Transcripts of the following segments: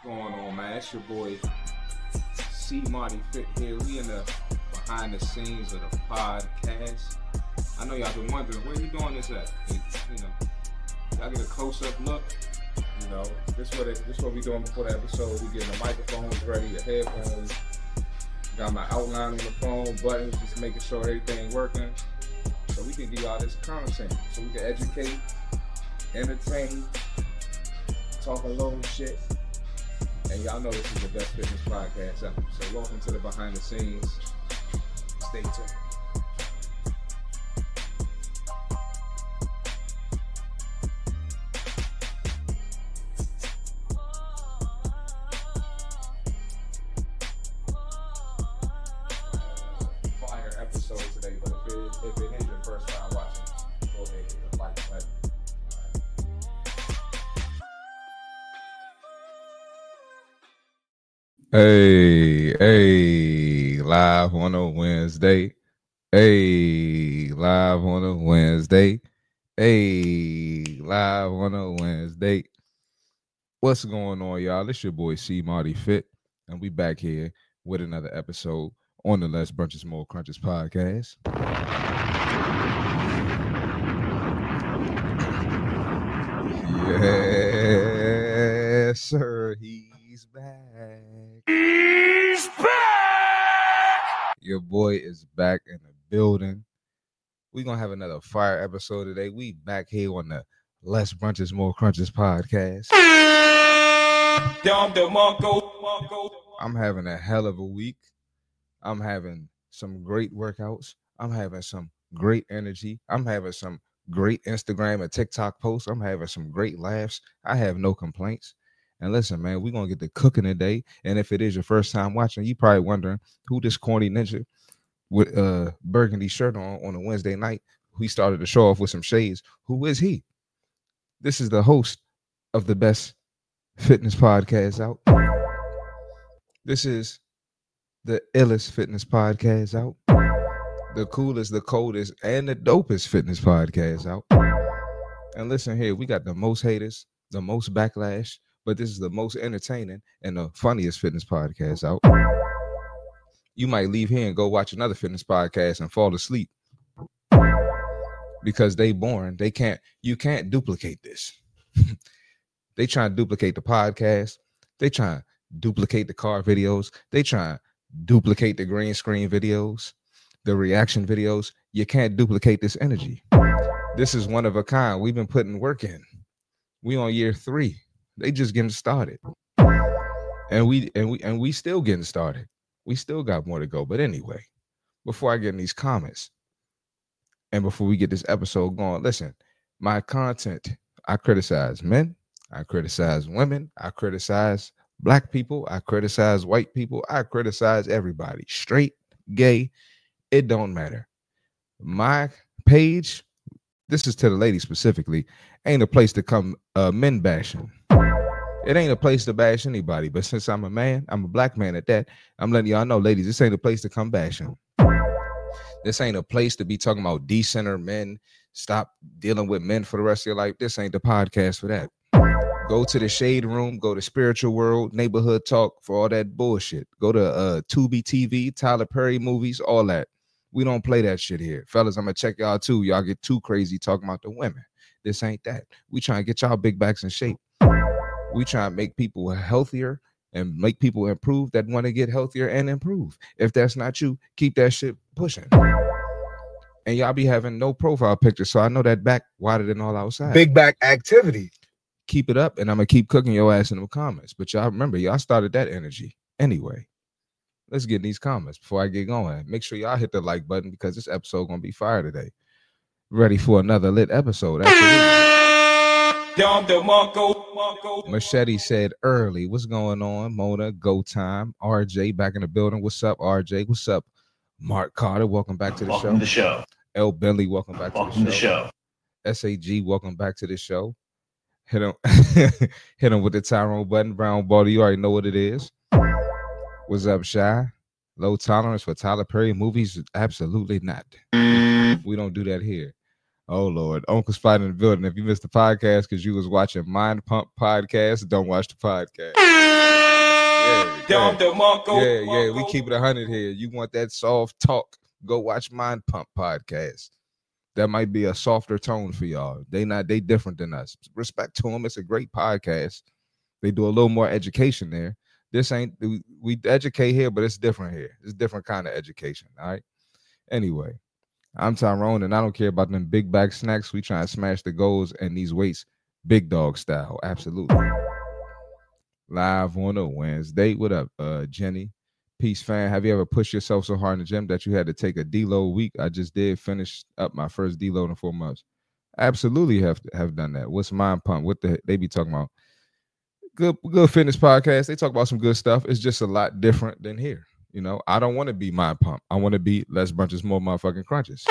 going on, man? It's your boy C Marty Fit here. We in the behind the scenes of the podcast. I know y'all been wondering where you doing this at. Y'all get a close-up look. This what we doing before the episode. We getting the microphones ready, the headphones. Got my outline on the phone, buttons, just making sure everything working. So we can give y'all this content. So we can educate, entertain, talk a little shit. And y'all know this is the best fitness podcast ever. So welcome to the behind the scenes. Stay tuned. Fire episode today, but if it is your first time watching, go ahead and hit the like button. Hey, live on a Wednesday. Hey, live on a Wednesday. Hey, live on a Wednesday. What's going on, y'all? It's your boy C Marty Fit, and we back here with another episode on the Less Brunches More Crunches podcast. Yes, sir. He's back. He's back. Your boy is back in the building. We're going to have another fire episode today. We back here on the Less Brunches More Crunches podcast. I'm having a hell of a week. I'm having some great workouts. I'm having some great energy. I'm having some great Instagram and TikTok posts. I'm having some great laughs. I have no complaints. And listen, man, we're going to get to cooking today. And if it is your first time watching, you probably wondering who this corny ninja with burgundy shirt on a Wednesday night, he started to show off with some shades. Who is he? This is the host of the best fitness podcast out. This is the illest fitness podcast out. The coolest, the coldest, and the dopest fitness podcast out. And listen here, we got the most haters, the most backlash, but this is the most entertaining and the funniest fitness podcast out. You might leave here and go watch another fitness podcast and fall asleep because they boring. You can't duplicate this. They try to duplicate the podcast. They try to duplicate the car videos. They try to duplicate the green screen videos, the reaction videos. You can't duplicate this energy. This is one of a kind. We've been putting work in. We on year 3. They just getting started. And we still getting started. We still got more to go. But anyway, before I get in these comments and before we get this episode going, listen, my content, I criticize men, I criticize women, I criticize black people, I criticize white people, I criticize everybody. Straight, gay, it don't matter. My page, this is to the ladies specifically, ain't a place to come men bashing. It ain't a place to bash anybody, but since I'm a man, I'm a black man at that, I'm letting y'all know, ladies, this ain't a place to come bashing. This ain't a place to be talking about decenter men, stop dealing with men for the rest of your life. This ain't the podcast for that. Go to the Shade Room, go to Spiritual World, Neighborhood Talk for all that bullshit. Go to Tubi TV, Tyler Perry movies, all that. We don't play that shit here. Fellas, I'm going to check y'all too. Y'all get too crazy talking about the women. This ain't that. We trying to get y'all big backs in shape. We try to make people healthier and make people improve that want to get healthier and improve. If that's not you, keep that shit pushing. And y'all be having no profile picture, so I know that back wider than all outside. Big back activity. Keep it up, and I'm going to keep cooking your ass in the comments. But y'all remember, y'all started that energy. Anyway, let's get in these comments before I get going. Make sure y'all hit the like button because this episode going to be fire today. Ready for another lit episode. Absolutely. Machete said early. What's going on? Mona, go time. RJ back in the building. What's up, RJ? What's up, Mark Carter? Welcome back to the show. Welcome to the show. L. Bentley, welcome back to the show. SAG, welcome back to the show. Hit him with the Tyrone button. Brown ball. You already know what it is. What's up, Shy? Low tolerance for Tyler Perry movies? Absolutely not. We don't do that here. Oh, Lord. Uncle Spot in the building. If you missed the podcast because you was watching Mind Pump podcast, don't watch the podcast. Yeah, we keep it 100 here. You want that soft talk? Go watch Mind Pump podcast. That might be a softer tone for y'all. They different than us. Respect to them. It's a great podcast. They do a little more education there. This ain't, we educate here, but it's different here. It's a different kind of education. All right. Anyway, I'm Tyrone, and I don't care about them big bag snacks. We try to smash the goals and these weights big dog style. Absolutely. Live on a Wednesday. What up, Jenny? Peace, fan. Have you ever pushed yourself so hard in the gym that you had to take a deload week? I just did finish up my first deload in 4 months. Absolutely have done that. What's Mind Pump? What they be talking about? Good fitness podcast. They talk about some good stuff. It's just a lot different than here. You know, I don't want to be Mind Pump. I want to be less brunches, more motherfucking crunches.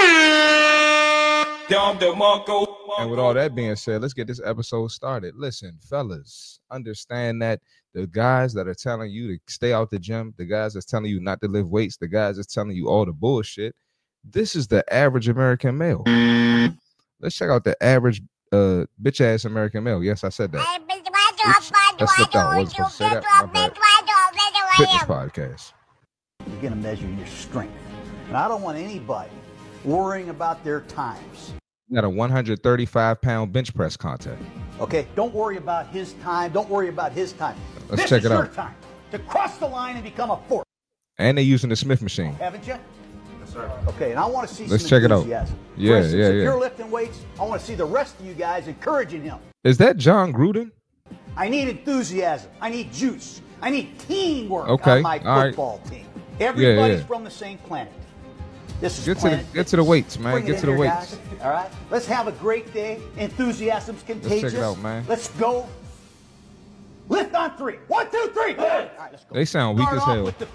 And with all that being said, let's get this episode started. Listen, fellas, understand that the guys that are telling you to stay out the gym, the guys that's telling you not to lift weights, the guys that's telling you all the bullshit, this is the average American male. Let's check out the average bitch ass American male. Yes, I said that. Oops, I slipped out. I wasn't supposed to say that. My bad. Fitness podcast. You're going to measure your strength. And I don't want anybody worrying about their times. You got a 135-pound bench press contest. Okay, don't worry about his time. Don't worry about his time. Let's check it out. This is your time to cross the line and become a force. And they're using the Smith machine. Haven't you? Yes, sir. Okay, and I want to see Let's some check enthusiasm. It out. Yeah, For instance, yeah. If you're lifting weights, I want to see the rest of you guys encouraging him. Is that John Gruden? I need enthusiasm. I need juice. I need teamwork on my football team. Everybody's from the same planet. This is get to the weights, man. Get to the weights. Guys. All right. Let's have a great day. Enthusiasm's contagious. Let's check it out, man. Let's go. Lift on 3. 1, 2, 3. All right, let's go. They sound weak as hell. With the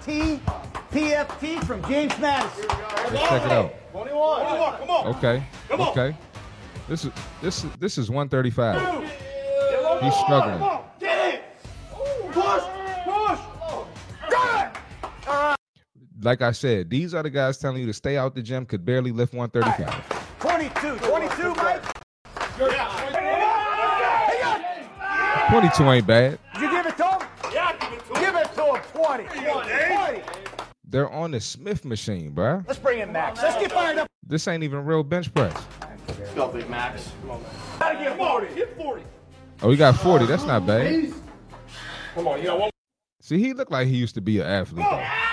PFT from James Madison. Let's check it out. 21. Come on. Okay. Come on. Okay. This is 135. He's struggling. Come on. Get it. Push. Got it. Like I said, these are the guys telling you to stay out the gym, could barely lift 135. 22, Mike. 22 ain't bad. Did you give it to him? Yeah, give it to him. 20. They're on the Smith machine, bruh. Let's bring in Max. Let's get fired up. This ain't even real bench press. Let's go, Big Max. Come on, man. Gotta get 40. Get 40. Oh, he got 40. That's not bad. Come on, you got one. See, he looked like he used to be an athlete.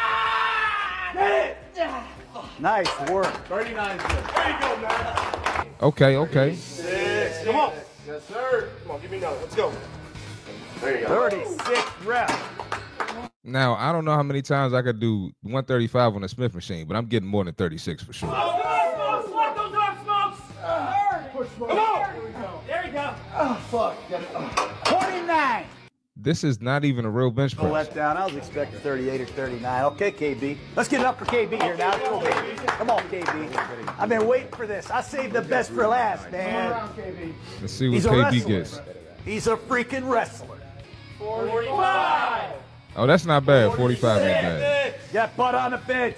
Nice work. 39. There you go, man. Okay. 6. Come on. Yes, sir. Come on, give me another. Let's go. There you go. 36 reps. Now, I don't know how many times I could do 135 on the Smith machine, but I'm getting more than 36 for sure. Come on. There you go. Oh, fuck. 29. This is not even a real bench press. Let down. I was expecting 38 or 39. Okay, KB. Let's get it up for KB here now. Go, baby. Come on, KB. I've been waiting for this. I saved the best for last, man. Come around, KB. Let's see what He's a KB wrestler. gets. He's a freaking wrestler. 45. Oh, that's not bad. 45 ain't bad. Got butt on the bench.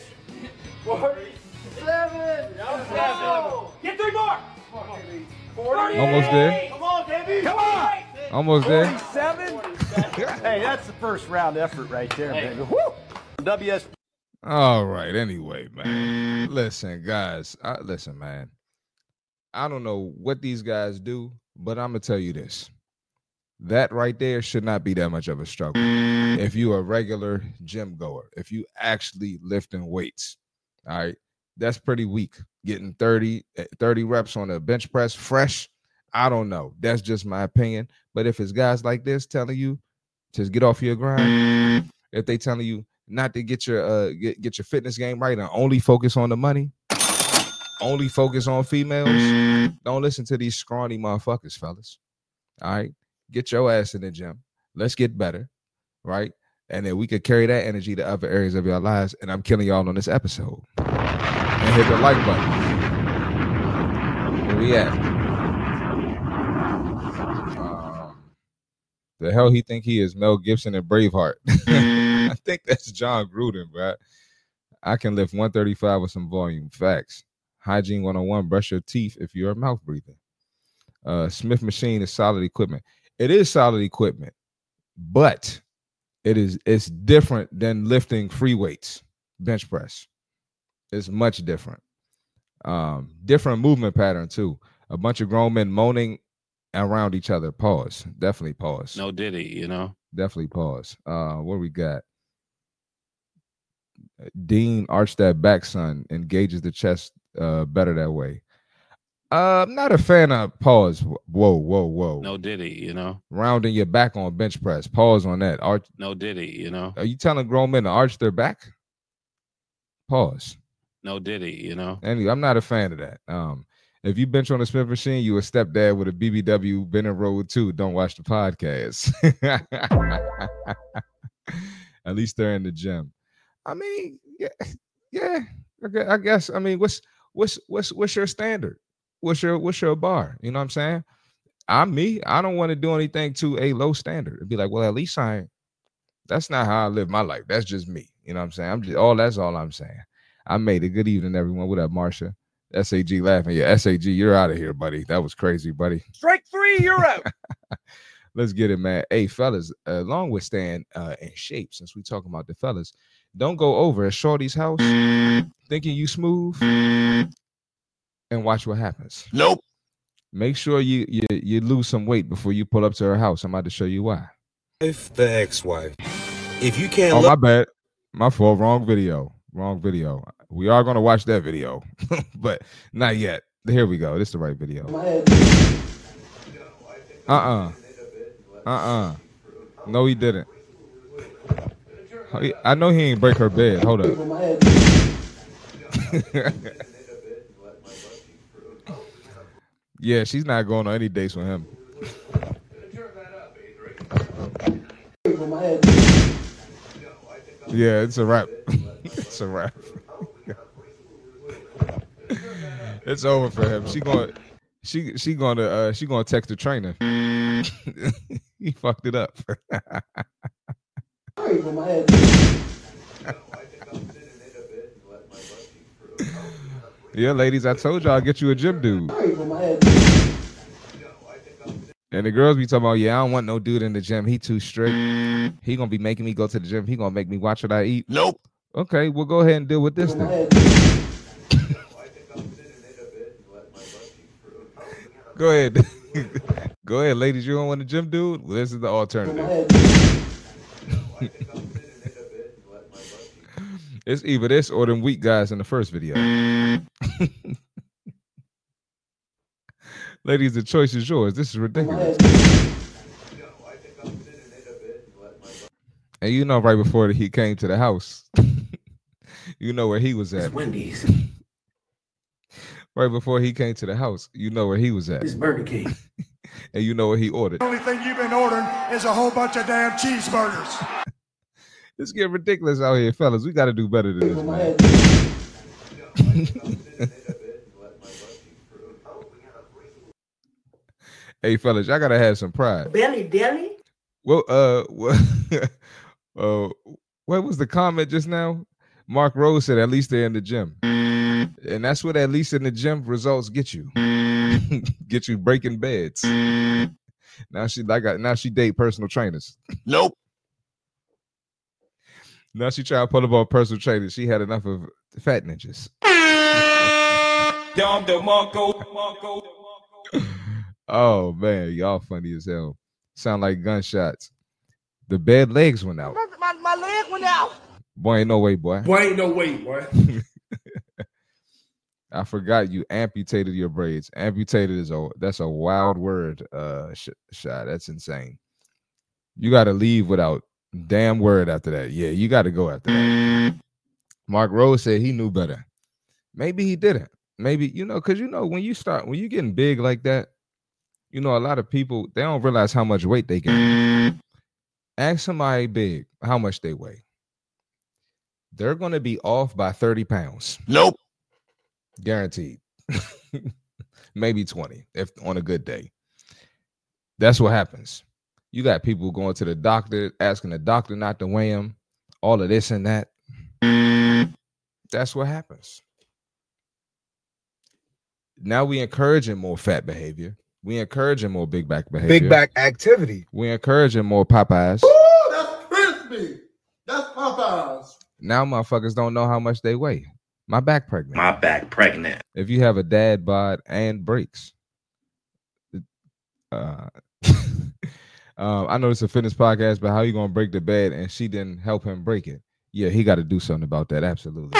47. Get 3 more. 40. Almost there. Come on, KB. Come on. Almost there. 47. Hey, that's the first round effort right there, baby. Woo. WS. All right. Anyway, man. Listen, guys. Listen, man. I don't know what these guys do, but I'm going to tell you this. That right there should not be that much of a struggle. If you're a regular gym goer, if you actually lifting weights, all right, that's pretty weak. Getting 30 reps on a bench press fresh, I don't know. That's just my opinion. But if it's guys like this telling you to get off your grind, if they telling you not to get your get your fitness game right and only focus on the money, only focus on females, don't listen to these scrawny motherfuckers, fellas. All right, get your ass in the gym. Let's get better, right? And then we could carry that energy to other areas of your lives. And I'm killing y'all on this episode. And hit the like button. Where we at? The hell he think he is? Mel Gibson and Braveheart. I think that's John Gruden, bro. I can lift 135 with some volume. Facts. Hygiene 101. Brush your teeth if you're a mouth breather. Smith machine is solid equipment. It is solid equipment. but it's different than lifting free weights, bench press. It's much different. Different movement pattern too. A bunch of grown men moaning around each other. Pause. Definitely pause. No Diddy, Definitely pause. What we got? Dean arched that back, son, engages the chest better that way. I'm not a fan of pause. Whoa. No Diddy, Rounding your back on bench press. Pause on that. No Diddy, Are you telling grown men to arch their back? Pause. No Diddy, Anyway, I'm not a fan of that. If you bench on a Smith machine, you a stepdad with a BBW Bennett Road 2. Don't watch the podcast. At least they're in the gym. I mean, yeah. Okay, I guess. I mean, what's your standard? What's your bar? You know what I'm saying? I'm me. I don't want to do anything to a low standard. It'd be like, well, at least that's not how I live my life. That's just me. You know what I'm saying? That's all I'm saying. I made it. Good evening, everyone. What up, Marsha? SAG laughing. Yeah, SAG, you're out of here, buddy. That was crazy, buddy. Strike 3, you're out. Let's get it, man. Hey, fellas, along with staying in shape, since we talking about the fellas, don't go over at Shorty's house thinking you smooth and watch what happens. Nope. Make sure you lose some weight before you pull up to her house. I'm about to show you why. If the ex-wife. If you can't my bad. My fault. Wrong video. We are going to watch that video, but not yet. Here we go. This is the right video. No, he didn't. I know he ain't break her bed. Hold up. Yeah, she's not going on any dates with him. Yeah, it's a wrap. It's a wrap. It's over for him. She gonna text the trainer. He fucked it up. Yeah, ladies, I told y'all I'll get you a gym dude. And the girls be talking about, yeah, I don't want no dude in the gym. He too strict. He gonna be making me go to the gym. He gonna make me watch what I eat. Nope. Okay, we'll go ahead and deal with this then. Go ahead. Go ahead, ladies. You don't want a gym dude? Well, this is the alternative. It's either this or them weak guys in the first video. Ladies, the choice is yours. This is ridiculous. And you know, right before he came to the house, you know where he was at. It's Wendy's. Right before he came to the house, you know where he was at. It's Burger King. And you know what he ordered. The only thing you've been ordering is a whole bunch of damn cheeseburgers. It's getting ridiculous out here, fellas. We got to do better than this, man. Hey, fellas, y'all got to have some pride. Belly Deli? Well, what was the comment just now? Mark Rose said, at least they're in the gym. And that's what at least in the gym results get you. Get you breaking beds. Now she date personal trainers. Nope. Now she trying to pull up on personal trainers. She had enough of fat ninjas. Oh man, y'all funny as hell. Sound like gunshots. The bed legs went out. My leg went out. Boy, ain't no way, boy. Boy, ain't no way, boy. I forgot you amputated your braids. Amputated that's a wild word, shot. That's insane. You got to leave without damn word after that. Yeah, you got to go after that. Mark Rose said he knew better. Maybe he didn't. Maybe, because when you're getting big like that, a lot of people, they don't realize how much weight they gain. Ask somebody big how much they weigh. They're going to be off by 30 pounds. Nope. Guaranteed. Maybe 20 if on a good day. That's what happens. You got people going to the doctor, asking the doctor not to weigh them, all of this and that. That's what happens. Now we encouraging more fat behavior. We encouraging more big back behavior. Big back activity. We encouraging more Popeyes. Ooh, that's crispy. That's Popeyes. Now motherfuckers don't know how much they weigh. My back pregnant. My back pregnant. If you have a dad bod and brakes. I know it's a fitness podcast, but how you gonna break the bed and she didn't help him break it? Yeah, he got to do something about that. Absolutely.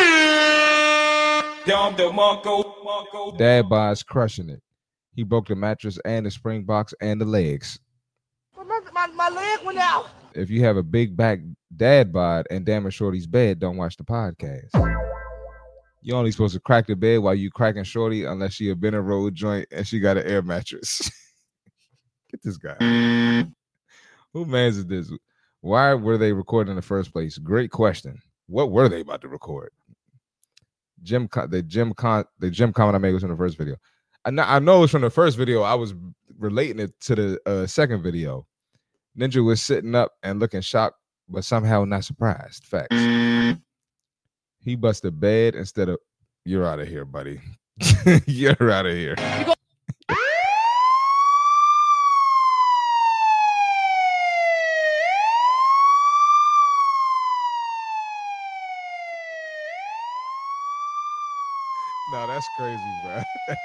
Dad bod's crushing it. He broke the mattress and the spring box and the legs. My leg went out. If you have a big back dad bod and damage Shorty's bed, don't watch the podcast. You're only supposed to crack the bed while you cracking Shorty unless she a Benner Road joint and she got an air mattress. Get this guy. Who mans is this? Why were they recording in the first place? Great question. What were they about to record? The gym comment I made was in the first video. I know it was from the first video. I was relating it to the second video. Ninja was sitting up and looking shocked, but somehow not surprised. Facts. He busted bed instead of, you're out of here, buddy. You're out of here. No, that's crazy, bro.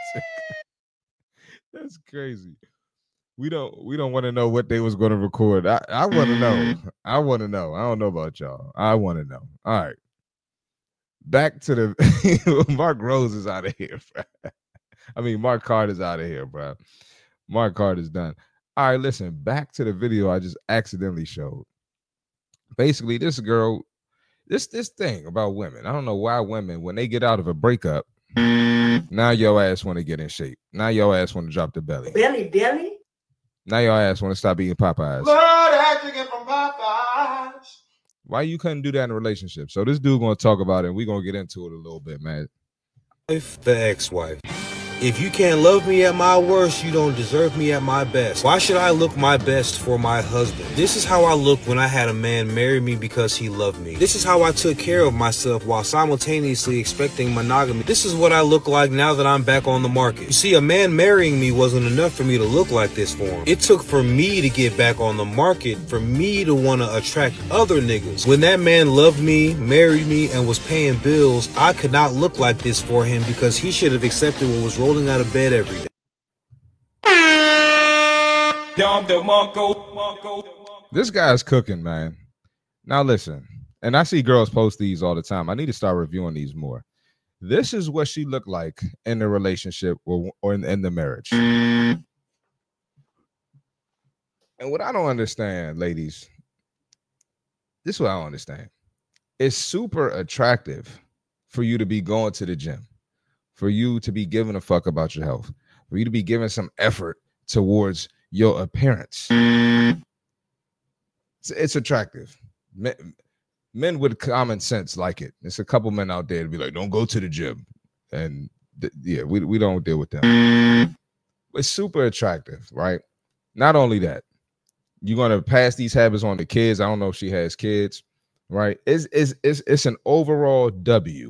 That's crazy. We don't want to know what they was going to record. I want to know. I want to know. I don't know about y'all. I want to know. All right. Back to the Mark Rose is out of here, bro. I mean, Mark Card is out of here, bro. Mark Card is done. All right, listen, back to the video I just accidentally showed. Basically, this girl, this thing about women. I don't know why women, when they get out of a breakup, now your ass want to get in shape. Now your ass want to drop the belly. Belly? Now your ass want to stop eating Popeyes. Lord, I chicken from Popeyes. Why you couldn't do that in a relationship? So this dude gonna talk about it, and we're gonna get into it a little bit, man. If the ex-wife. If you can't love me at my worst, you don't deserve me at my best. Why should I look my best for my husband? This is how I looked when I had a man marry me because he loved me. This is how I took care of myself while simultaneously expecting monogamy. This is what I look like now that I'm back on the market. You see, a man marrying me wasn't enough for me to look like this for him. It took for me to get back on the market, for me to want to attract other niggas. When that man loved me, married me, and was paying bills, I could not look like this for him because he should have accepted what was rolling out of bed every day. This guy's cooking, man. Now listen, and I see girls post these all the time. I need to start reviewing these more. This is what she looked like in the relationship or in the marriage. And what I don't understand, ladies, this is what I don't understand. It's super attractive for you to be going to the gym, for you to be giving a fuck about your health, for you to be giving some effort towards your appearance. It's attractive. Men with common sense like it. There's a couple men out there to be like, don't go to the gym. And we don't deal with them. It's super attractive, right? Not only that, you're going to pass these habits on to kids. I don't know if she has kids, right? It's an overall W.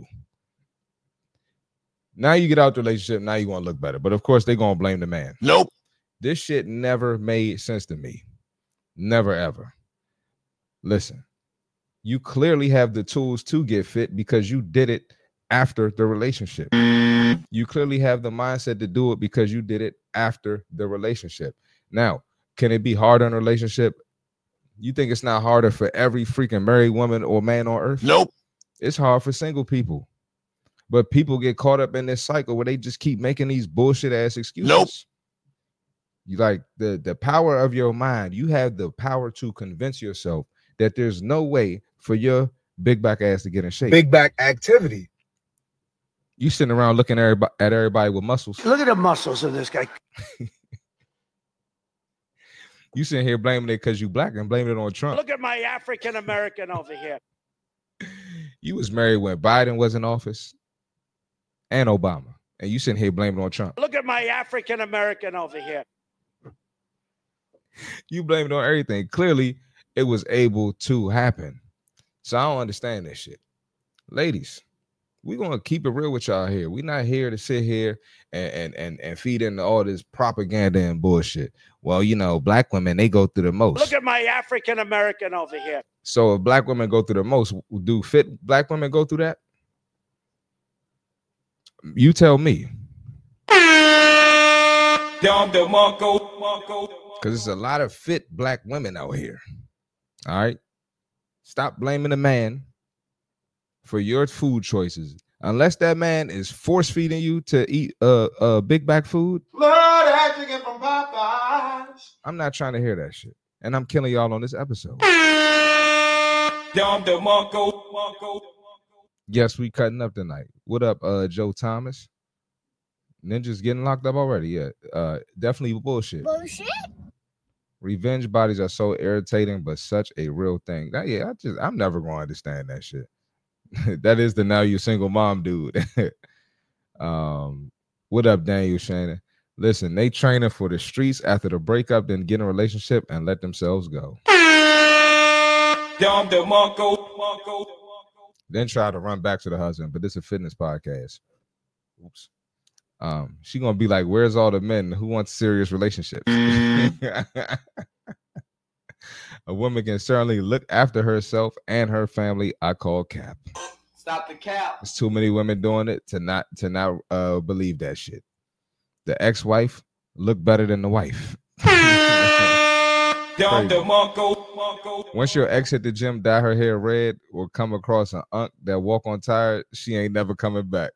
Now you get out the relationship, now you want to look better. But of course, they're going to blame the man. Nope. This shit never made sense to me. Never, ever. Listen, you clearly have the tools to get fit because you did it after the relationship. You clearly have the mindset to do it because you did it after the relationship. Now, can it be hard in a relationship? You think it's not harder for every freaking married woman or man on earth? Nope. It's hard for single people. But people get caught up in this cycle where they just keep making these bullshit ass excuses. Nope. You like the power of your mind. You have the power to convince yourself that there's no way for your big back ass to get in shape. Big back activity. You sitting around looking at everybody with muscles. Look at the muscles of this guy. You sitting here blaming it because you black and blaming it on Trump. Look at my African American over here. You was married when Biden was in office and Obama. And you sitting here blaming it on Trump. Look at my African American over here. You blame it on everything. Clearly, it was able to happen. So I don't understand this shit. Ladies, We're gonna keep it real with y'all here. We're not here to sit here and feed into all this propaganda and bullshit. Well, you know, black women, they go through the most. Look at my African American over here. So if black women go through the most, do fit black women go through that? You tell me. Because there's a lot of fit black women out here. All right. Stop blaming the man for your food choices. Unless that man is force feeding you to eat big back food. I'm not trying to hear that shit. And I'm killing y'all on this episode. Yes, we cutting up tonight. What up, Joe Thomas? Ninja's getting locked up already. Yeah, definitely bullshit. Revenge bodies are so irritating, but such a real thing. I'm never going to understand that shit. That is the now you single mom dude. What up, Daniel Shannon? Listen, they training for the streets after the breakup, then get in a relationship and let themselves go. Then try to run back to the husband, but this is a fitness podcast. Oops. She gonna be like, where's all the men who want serious relationships? A woman can certainly look after herself and her family. I call cap. Stop the cap. There's too many women doing it to not believe that shit. The ex-wife look better than the wife. Once your ex hit the gym, dye her hair red, or come across an unk that walk on tired, she ain't never coming back.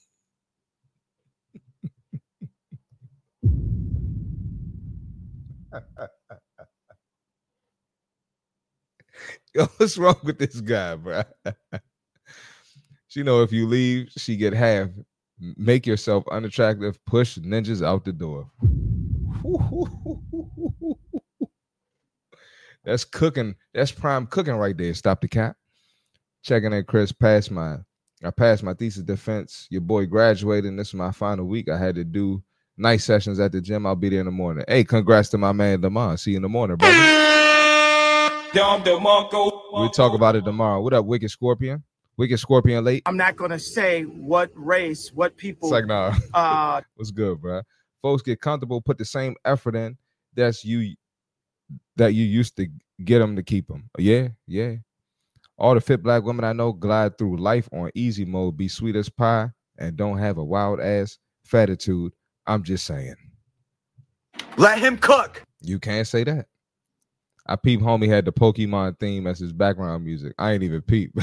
Yo, what's wrong with this guy, bro? She know if you leave, she get half. Make yourself unattractive. Push ninjas out the door. That's cooking. That's prime cooking right there. Stop the cap. Checking in, Chris. I passed my thesis defense. Your boy graduated, and this is my final week. I had to do night sessions at the gym. I'll be there in the morning. Hey, congrats to my man Damon. See you in the morning, brother. We'll talk about it tomorrow. What up, Wicked Scorpion? Wicked Scorpion late. I'm not gonna say what race, what people. It's like, nah. What's good, bro? Folks get comfortable, put the same effort in that you used to get them to keep them. Yeah. All the fit black women I know glide through life on easy mode, be sweet as pie, and don't have a wild ass fatitude. I'm just saying. Let him cook. You can't say that. I peep homie had the Pokemon theme as his background music. I ain't even peep.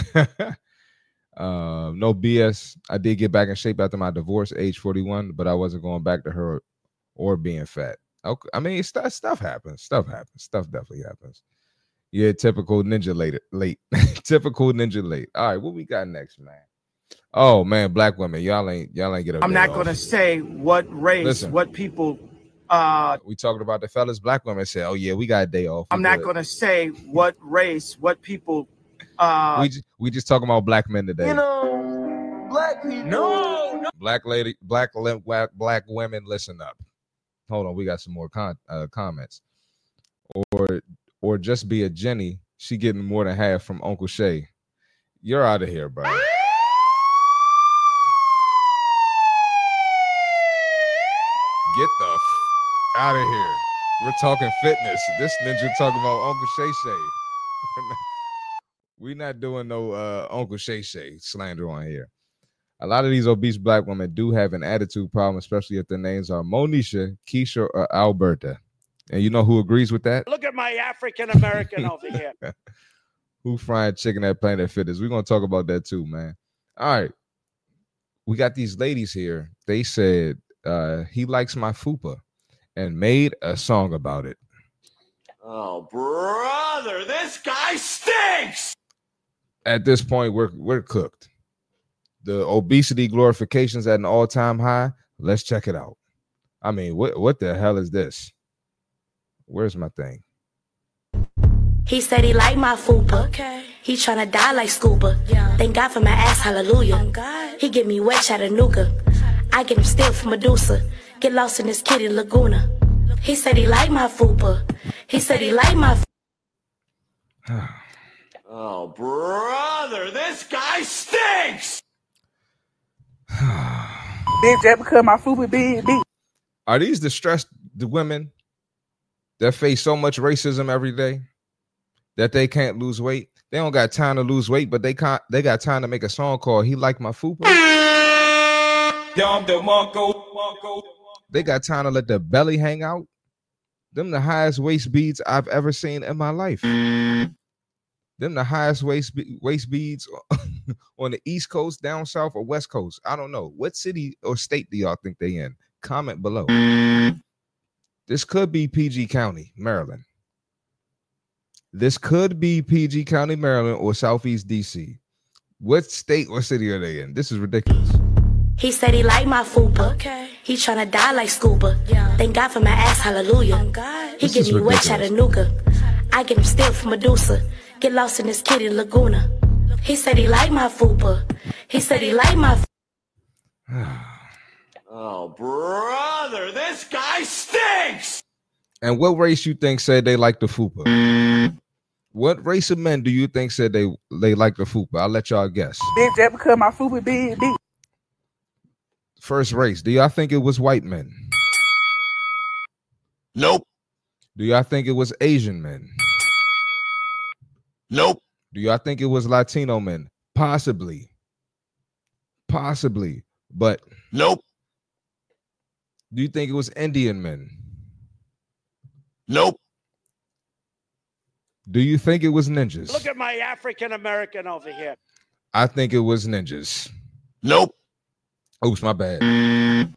No BS. I did get back in shape after my divorce, age 41, but I wasn't going back to her or being fat. Okay. I mean, stuff happens. Stuff definitely happens. Yeah, typical ninja late. Typical ninja late. All right, what we got next, man? Oh man, black women, y'all ain't get a. I'm not gonna say what race, Listen. what people. We talking about the fellas. Black women say, "Oh yeah, we got a day off." I'm not gonna say what race, what people. We just talking about black men today. You know, black people. No. Black women, listen up. Hold on, we got some more comments. Or just be a Jenny. She getting more than half from Uncle Shay. You're out of here, bro. Get the out of here. We're talking fitness. This ninja talking about Uncle Shay Shay. We're not doing no Uncle Shay Shay slander on here. A lot of these obese black women do have an attitude problem, especially if their names are Monisha, Keisha, or Alberta. And you know who agrees with that? Look at my African American over here. Who frying chicken at Planet Fitness? We're going to talk about that too, man. All right. We got these ladies here. They said he likes my fupa and made a song about it. Oh, brother, this guy stinks. At this point, we're cooked. The obesity glorification's at an all-time high. Let's check it out. I mean, what the hell is this? Where's my thing? He said he like my fupa. Okay. He tryna die like scuba. Yeah. Thank God for my ass, hallelujah. Oh God. He get me wet Chattanooga. I get him still from Medusa. Get lost in this kitty Laguna. He said he like my fupa. He said he like my. Oh, brother, this guy stinks. Bitch, just because my fupa big. Are these the women that face so much racism every day that they can't lose weight? They don't got time to lose weight, but they got time to make a song called "He Like My Fupa." They got time to let the belly hang out. Them the highest waist beads I've ever seen in my life. Them the highest waist beads on the East Coast, down south, or West Coast. I don't know. What city or state do y'all think they in? Comment below. This could be PG County, Maryland. This could be PG County, Maryland, or Southeast DC. What state or city are they in? This is ridiculous. He said he like my fupa. Okay. He tryna die like scuba. Yeah. Thank God for my ass, hallelujah. He give me wet Chattanooga. I get him still from Medusa. Get lost in this kitty Laguna. He said he like my fupa. He said he like my Oh, brother, this guy stinks! And what race you think said they like the fupa? What race of men do you think said they like the fupa? I'll let y'all guess. Bitch, just because my fupa big. First race, do y'all think it was white men? Nope. Do y'all think it was Asian men? Nope. Do y'all think it was Latino men? Possibly, but nope. Do you think it was Indian men? Nope. Do you think it was ninjas? Look at my African American over here. I think it was ninjas. Nope. Oops, my bad. And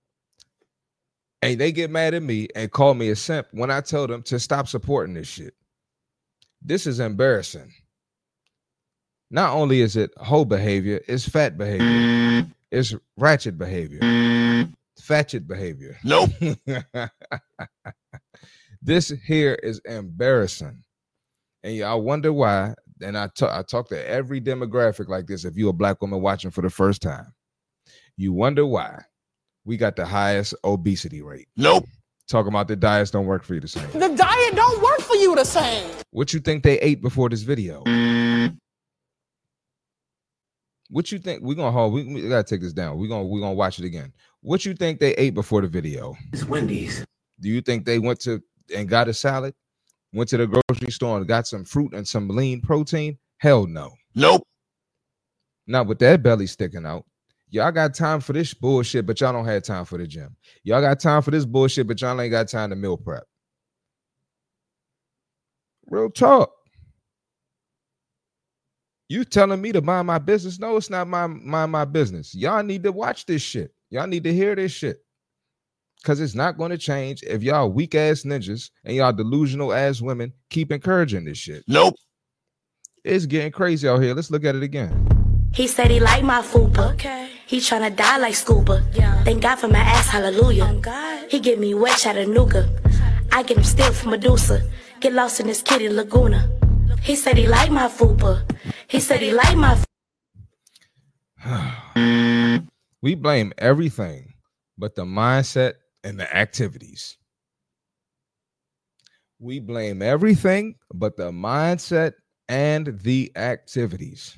they get mad at me and call me a simp when I tell them to stop supporting this shit. This is embarrassing. Not only is it hoe behavior, it's fat behavior. It's ratchet behavior. Fatchet behavior. Nope. This here is embarrassing. And I wonder why. And I talk to every demographic like this. If you're a black woman watching for the first time, you wonder why we got the highest obesity rate. Nope. Talking about the diets don't work for you the same. The diet don't work for you the same. What you think they ate before this video? What you think? We gotta take this down. We're gonna watch it again. What you think they ate before the video? It's Wendy's. Do you think they went to and got a salad? Went to the grocery store and got some fruit and some lean protein? Hell no. Nope. Not with that belly sticking out. Y'all got time for this bullshit, but y'all don't have time for the gym. Y'all got time for this bullshit, but y'all ain't got time to meal prep. Real talk. You telling me to mind my business? No, it's not mind my business. Y'all need to watch this shit. Y'all need to hear this shit. Because it's not going to change if y'all weak ass ninjas and y'all delusional ass women keep encouraging this shit. Nope. It's getting crazy out here. Let's look at it again. He said he like my fupa. Okay. He tryna die like scuba. Yeah. Thank God for my ass, hallelujah. He give me wet Chattanooga. I get him still from Medusa. Get lost in this kitty Laguna. He said he like my fupa. He said he like my We blame everything but the mindset and the activities. We blame everything but the mindset and the activities.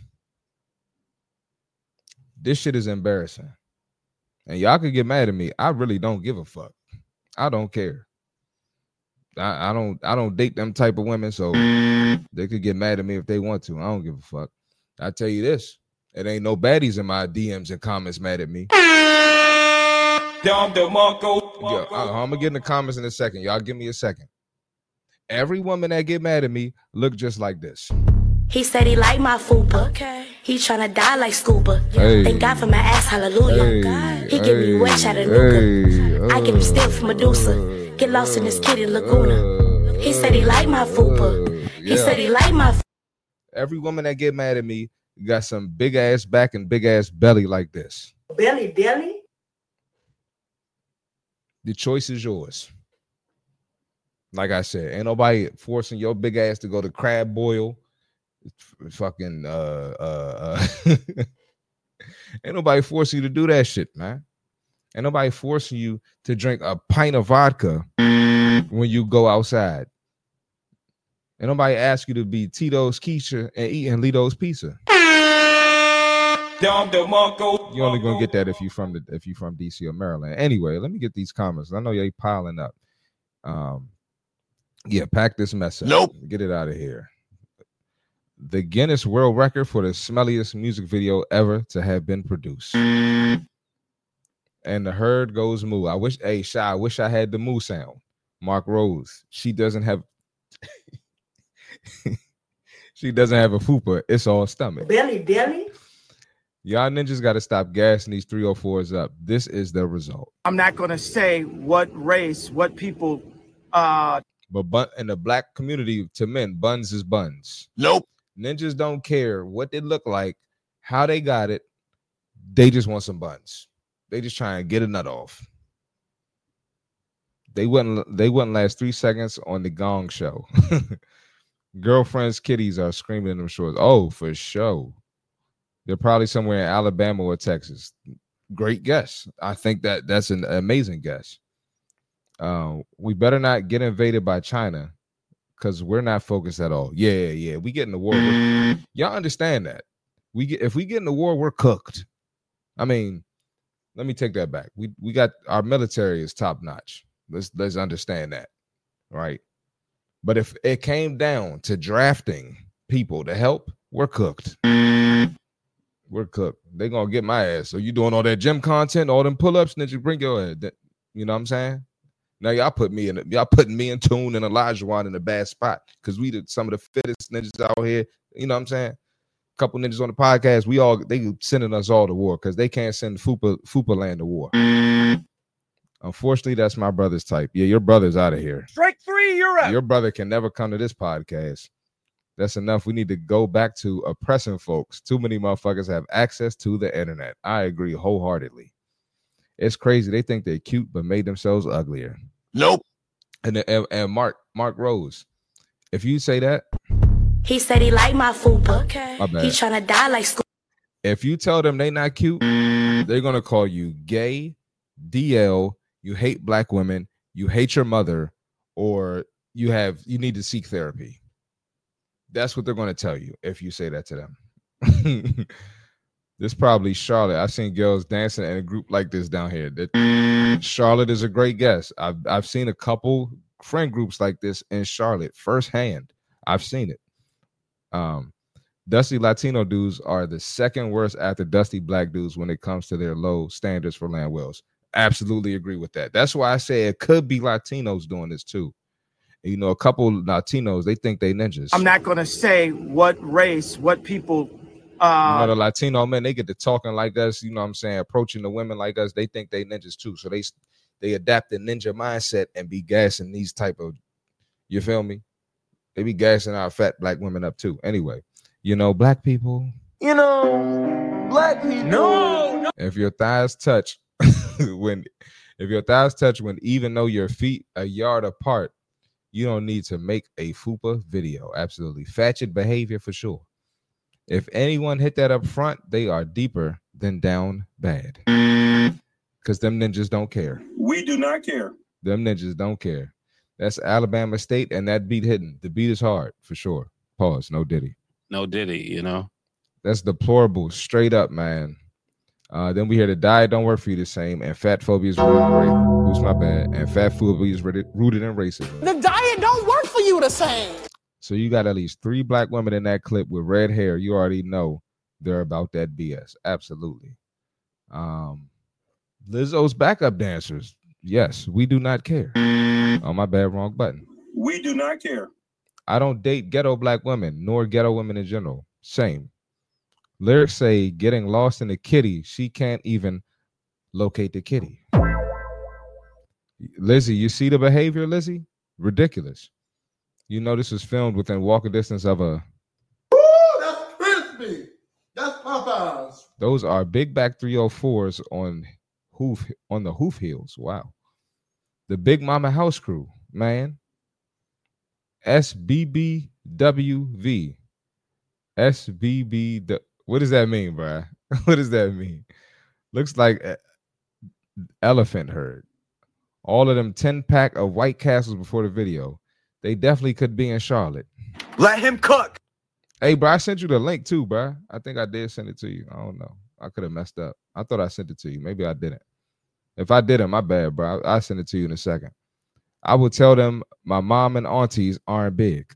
This shit is embarrassing. And y'all could get mad at me. I really don't give a fuck. I don't care. I don't date them type of women, so they could get mad at me if they want to. I don't give a fuck. I tell you this, it ain't no baddies in my DMs and comments mad at me. I'm gonna get in the comments in a second. Y'all give me a second. Every woman that get mad at me look just like this. He said he like my fupa. Okay. He tryna die like scuba. Hey. Thank God for my ass, hallelujah. Hey. He give me wet Chattanooga. I get him still from Medusa. Get lost in this kitty Laguna. He said he like my fupa. He said he like my Every woman that get mad at me got some big ass back and big ass belly like this. Belly. The choice is yours. Like I said, ain't nobody forcing your big ass to go to crab boil. Fucking ain't nobody forcing you to do that shit, man. Ain't nobody forcing you to drink a pint of vodka when you go outside. Ain't nobody ask you to be Tito's Keisha and eating Lito's pizza. You only gonna get that if you from DC or Maryland. Anyway, let me get these comments. I know they piling up. Yeah, pack this mess up. Nope. Get it out of here. The Guinness World Record for the smelliest music video ever to have been produced. And the herd goes moo. I wish I had the moo sound. Mark Rose. She doesn't have she doesn't have a fupa. It's all stomach. Belly. Y'all ninjas got to stop gassing these 304s up. This is the result. I'm not going to say what race, what people. But in the black community, to men, buns is buns. Nope. Ninjas don't care what they look like, how they got it. They just want some buns. They just try and get a nut off. They wouldn't last 3 seconds on the Gong Show. Girlfriends' kitties are screaming in them shorts. Oh, for sure. They're probably somewhere in Alabama or Texas. Great guess. I think that's an amazing guess. We better not get invaded by China because we're not focused at all. Yeah. We get in the war. Y'all understand that? If we get in the war, we're cooked. I mean, let me take that back. We got our military is top notch. Let's understand that, right? But if it came down to drafting people to help, we're cooked. We're cooked. They're gonna get my ass. So you doing all that gym content, all them pull-ups, and then you bring your ass. You know what I'm saying? Now y'all putting me in Tune and Elijah in a bad spot because we some of the fittest ninjas out here. You know what I'm saying? A couple ninjas on the podcast. They sending us all to war because they can't send Fupa Land to war. Unfortunately, that's my brother's type. Yeah, your brother's out of here. Strike 3, you're out. Your brother can never come to this podcast. That's enough. We need to go back to oppressing folks. Too many motherfuckers have access to the internet. I agree wholeheartedly. It's crazy. They think they're cute, but made themselves uglier. Nope. And Mark Rose, if you say that, He said he like my fupa. Okay. My bad. He tryna die like school. If you tell them they not cute, they're gonna call you gay, DL. You hate black women. You hate your mother, or you need to seek therapy. That's what they're going to tell you if you say that to them. This probably Charlotte. I've seen girls dancing in a group like this down here. Charlotte is a great guess. I've seen a couple friend groups like this in Charlotte firsthand. I've seen it. Dusty Latino dudes are the second worst after dusty black dudes when it comes to their low standards for land wills. Absolutely agree with that. That's why I say it could be Latinos doing this too. You know, a couple Latinos, they think they ninjas. I'm not going to say what race, what people. You know, the Latino men, they get to talking like us, you know what I'm saying, approaching the women like us. They think they ninjas too. So they adapt the ninja mindset and be gassing these type of, you feel me? They be gassing our fat black women up too. Anyway, you know, black people. You know, black people. No. If your thighs touch when even though your feet a yard apart, you don't need to make a fupa video. Absolutely. Fatchet behavior for sure. If anyone hit that up front, they are deeper than down bad. Because them ninjas don't care. We do not care. Them ninjas don't care. That's Alabama State, and that beat hitting. The beat is hard for sure. Pause. No Diddy. No Diddy, you know. That's deplorable. Straight up, man. Then we hear the diet don't work for you the same, and fat phobia is and fat phobia is rooted in racism. The diet don't work for you the same. So you got at least 3 black women in that clip with red hair. You already know they're about that BS. Absolutely. Lizzo's backup dancers. Yes, we do not care. Oh, my bad, wrong button. We do not care. I don't date ghetto black women, nor ghetto women in general. Same. Lyrics say getting lost in the kitty. She can't even locate the kitty. Lizzie, you see the behavior, Lizzie? Ridiculous. You know this was filmed within walking distance of a... Ooh, that's crispy. That's Popeyes. Those are big back 304s on the hoof heels. Wow. The Big Mama House Crew, man. SBBWV. SBB. What does that mean, bro? What does that mean? Looks like elephant herd. All of them 10-pack of White Castles before the video. They definitely could be in Charlotte. Let him cook. Hey, bro, I sent you the link too, bro. I think I did send it to you. I don't know. I could have messed up. I thought I sent it to you. Maybe I didn't. If I didn't, my bad, bro. I'll send it to you in a second. I will tell them my mom and aunties aren't big.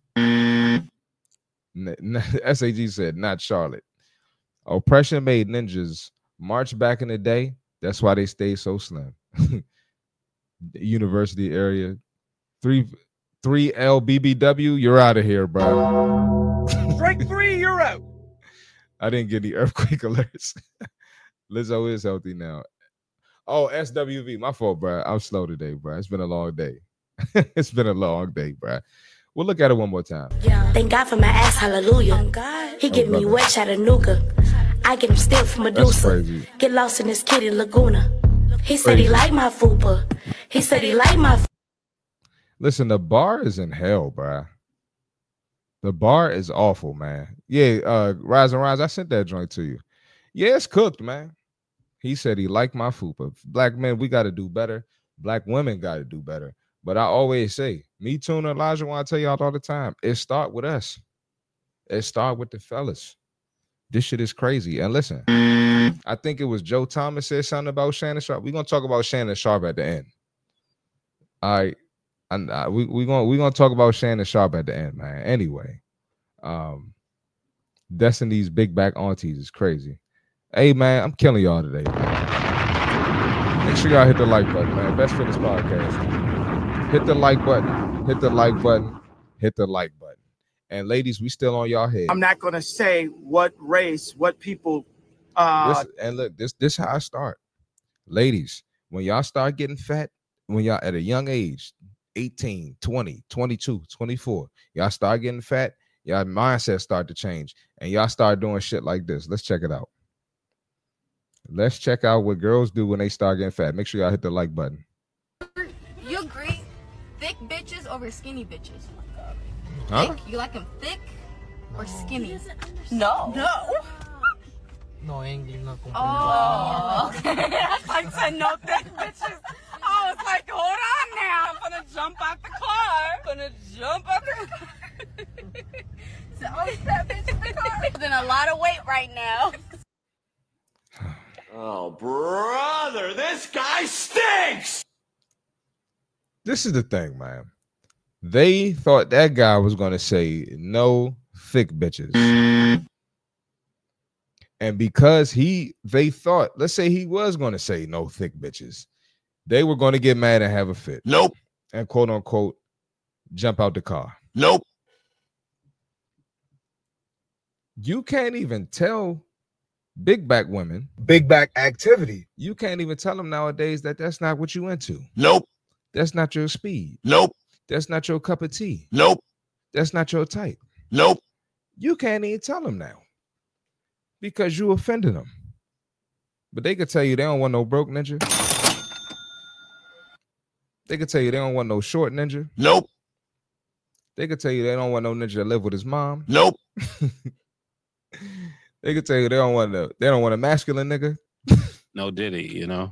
SAG said, not Charlotte. Oppression made ninjas march back in the day. That's why they stay so slim. University area. 3 LBBW, you're out of here, bro. Strike 3, you're out. I didn't get any earthquake alerts. Lizzo is healthy now. Oh, SWV, my fault, bro. I'm slow today, bro. It's been a long day. It's been a long day, bro. We'll look at it one more time. Yeah. Thank God for my ass, hallelujah. He give me wet Chattanooga. I get him still from Medusa. Get lost in this kitty Laguna. He said he liked my fupa. He said he liked my. Listen, the bar is in hell, bro. The bar is awful, man. Yeah, Rise and Rise, I sent that joint to you. Yeah, it's cooked, man. He said he liked my fupa. Black men, we got to do better. Black women got to do better. But I always say, me, Tuna, Elijah, when I tell y'all all the time, it start with us. It start with the fellas. This shit is crazy. And listen, I think it was Joe Thomas said something about Shannon Sharp. We're going to talk about Shannon Sharp at the end. All right. And we're gonna talk about Shannon Sharp at the end, man. Anyway, Destiny's big back aunties is crazy. Hey, man, I'm killing y'all today, man. Make sure y'all hit the like button, man. Best Fitness Podcast. Hit the like button. Hit the like button. Hit the like button. And ladies, we still on y'all head. I'm not gonna say what race, what people. This how I start. Ladies, when y'all start getting fat, when y'all at a young age, 18, 20, 22, 24, y'all start getting fat, y'all mindset start to change, and y'all start doing shit like this. Let's check it out. Let's check out what girls do when they start getting fat. Make sure y'all hit the like button. You agree? Thick bitches over skinny bitches. Huh? Thick? You like them thick or skinny? No. No English, no. Oh, okay. I said no thick bitches. I was like, hold on now. I'm gonna jump out the car. So, that bitch in the car. There's a lot of weight right now. Oh, brother, this guy stinks! This is the thing, man. They thought that guy was going to say no thick bitches. And because they thought, let's say he was going to say no thick bitches, they were going to get mad and have a fit. Nope. And quote unquote, jump out the car. Nope. You can't even tell big back women. Big back activity. You can't even tell them nowadays that that's not what you into. Nope. That's not your speed. Nope. That's not your cup of tea. Nope. That's not your type. Nope. You can't even tell them now because you offended them. But they could tell you they don't want no broke ninja. They could tell you they don't want no short ninja. Nope. They could tell you they don't want no ninja to live with his mom. Nope. They could tell you they don't want a masculine nigga. No Diddy, you know.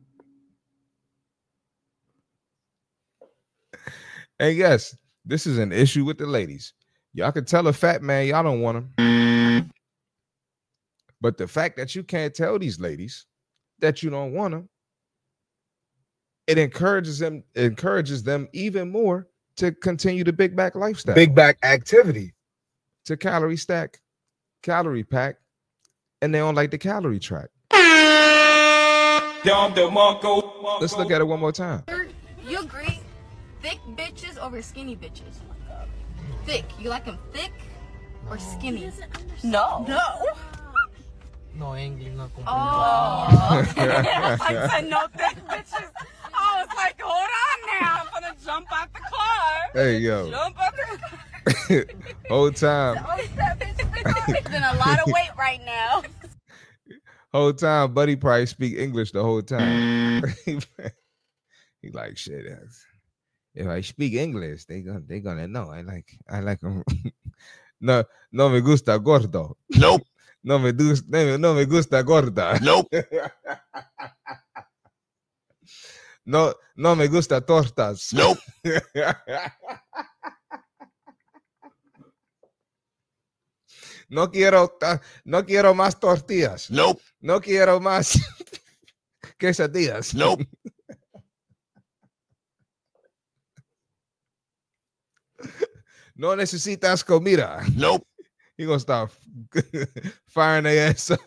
And yes, this is an issue with the ladies. Y'all can tell a fat man y'all don't want him. But the fact that you can't tell these ladies that you don't want them, it encourages them even more to continue the big back lifestyle. Big back activity. To calorie stack, calorie pack, and they don't like the calorie track. Let's look at it one more time. You agree? Thick bitches over skinny bitches. Thick. You like them thick or skinny? No. No English, no. Oh. I said no thick bitches. I was like, hold on now. I'm gonna jump out the car. Hey, yo. Jump out the car. Whole time. There's been a lot of weight right now. Whole time, Buddy probably speak English the whole time. He like, shit. If I speak English, they gonna know. I like them. No me gusta gordo. Nope. No me gusta gorda. Nope. No me gusta tortas. Nope. No quiero más tortillas. Nope. No quiero más quesadillas. Nope. No necesitas comida. Nope. He gonna start firing their ass up.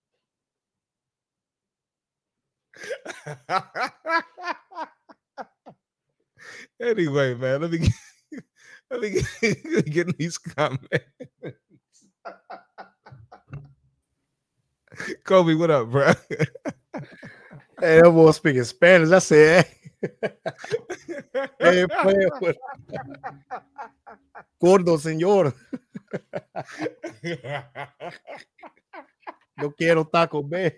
Anyway, man, let me get in these comments. Kobe, what up, bro? Hey, that boy speaking Spanish. I said, hey, playing with gordo, señor. No quiero Taco Bell.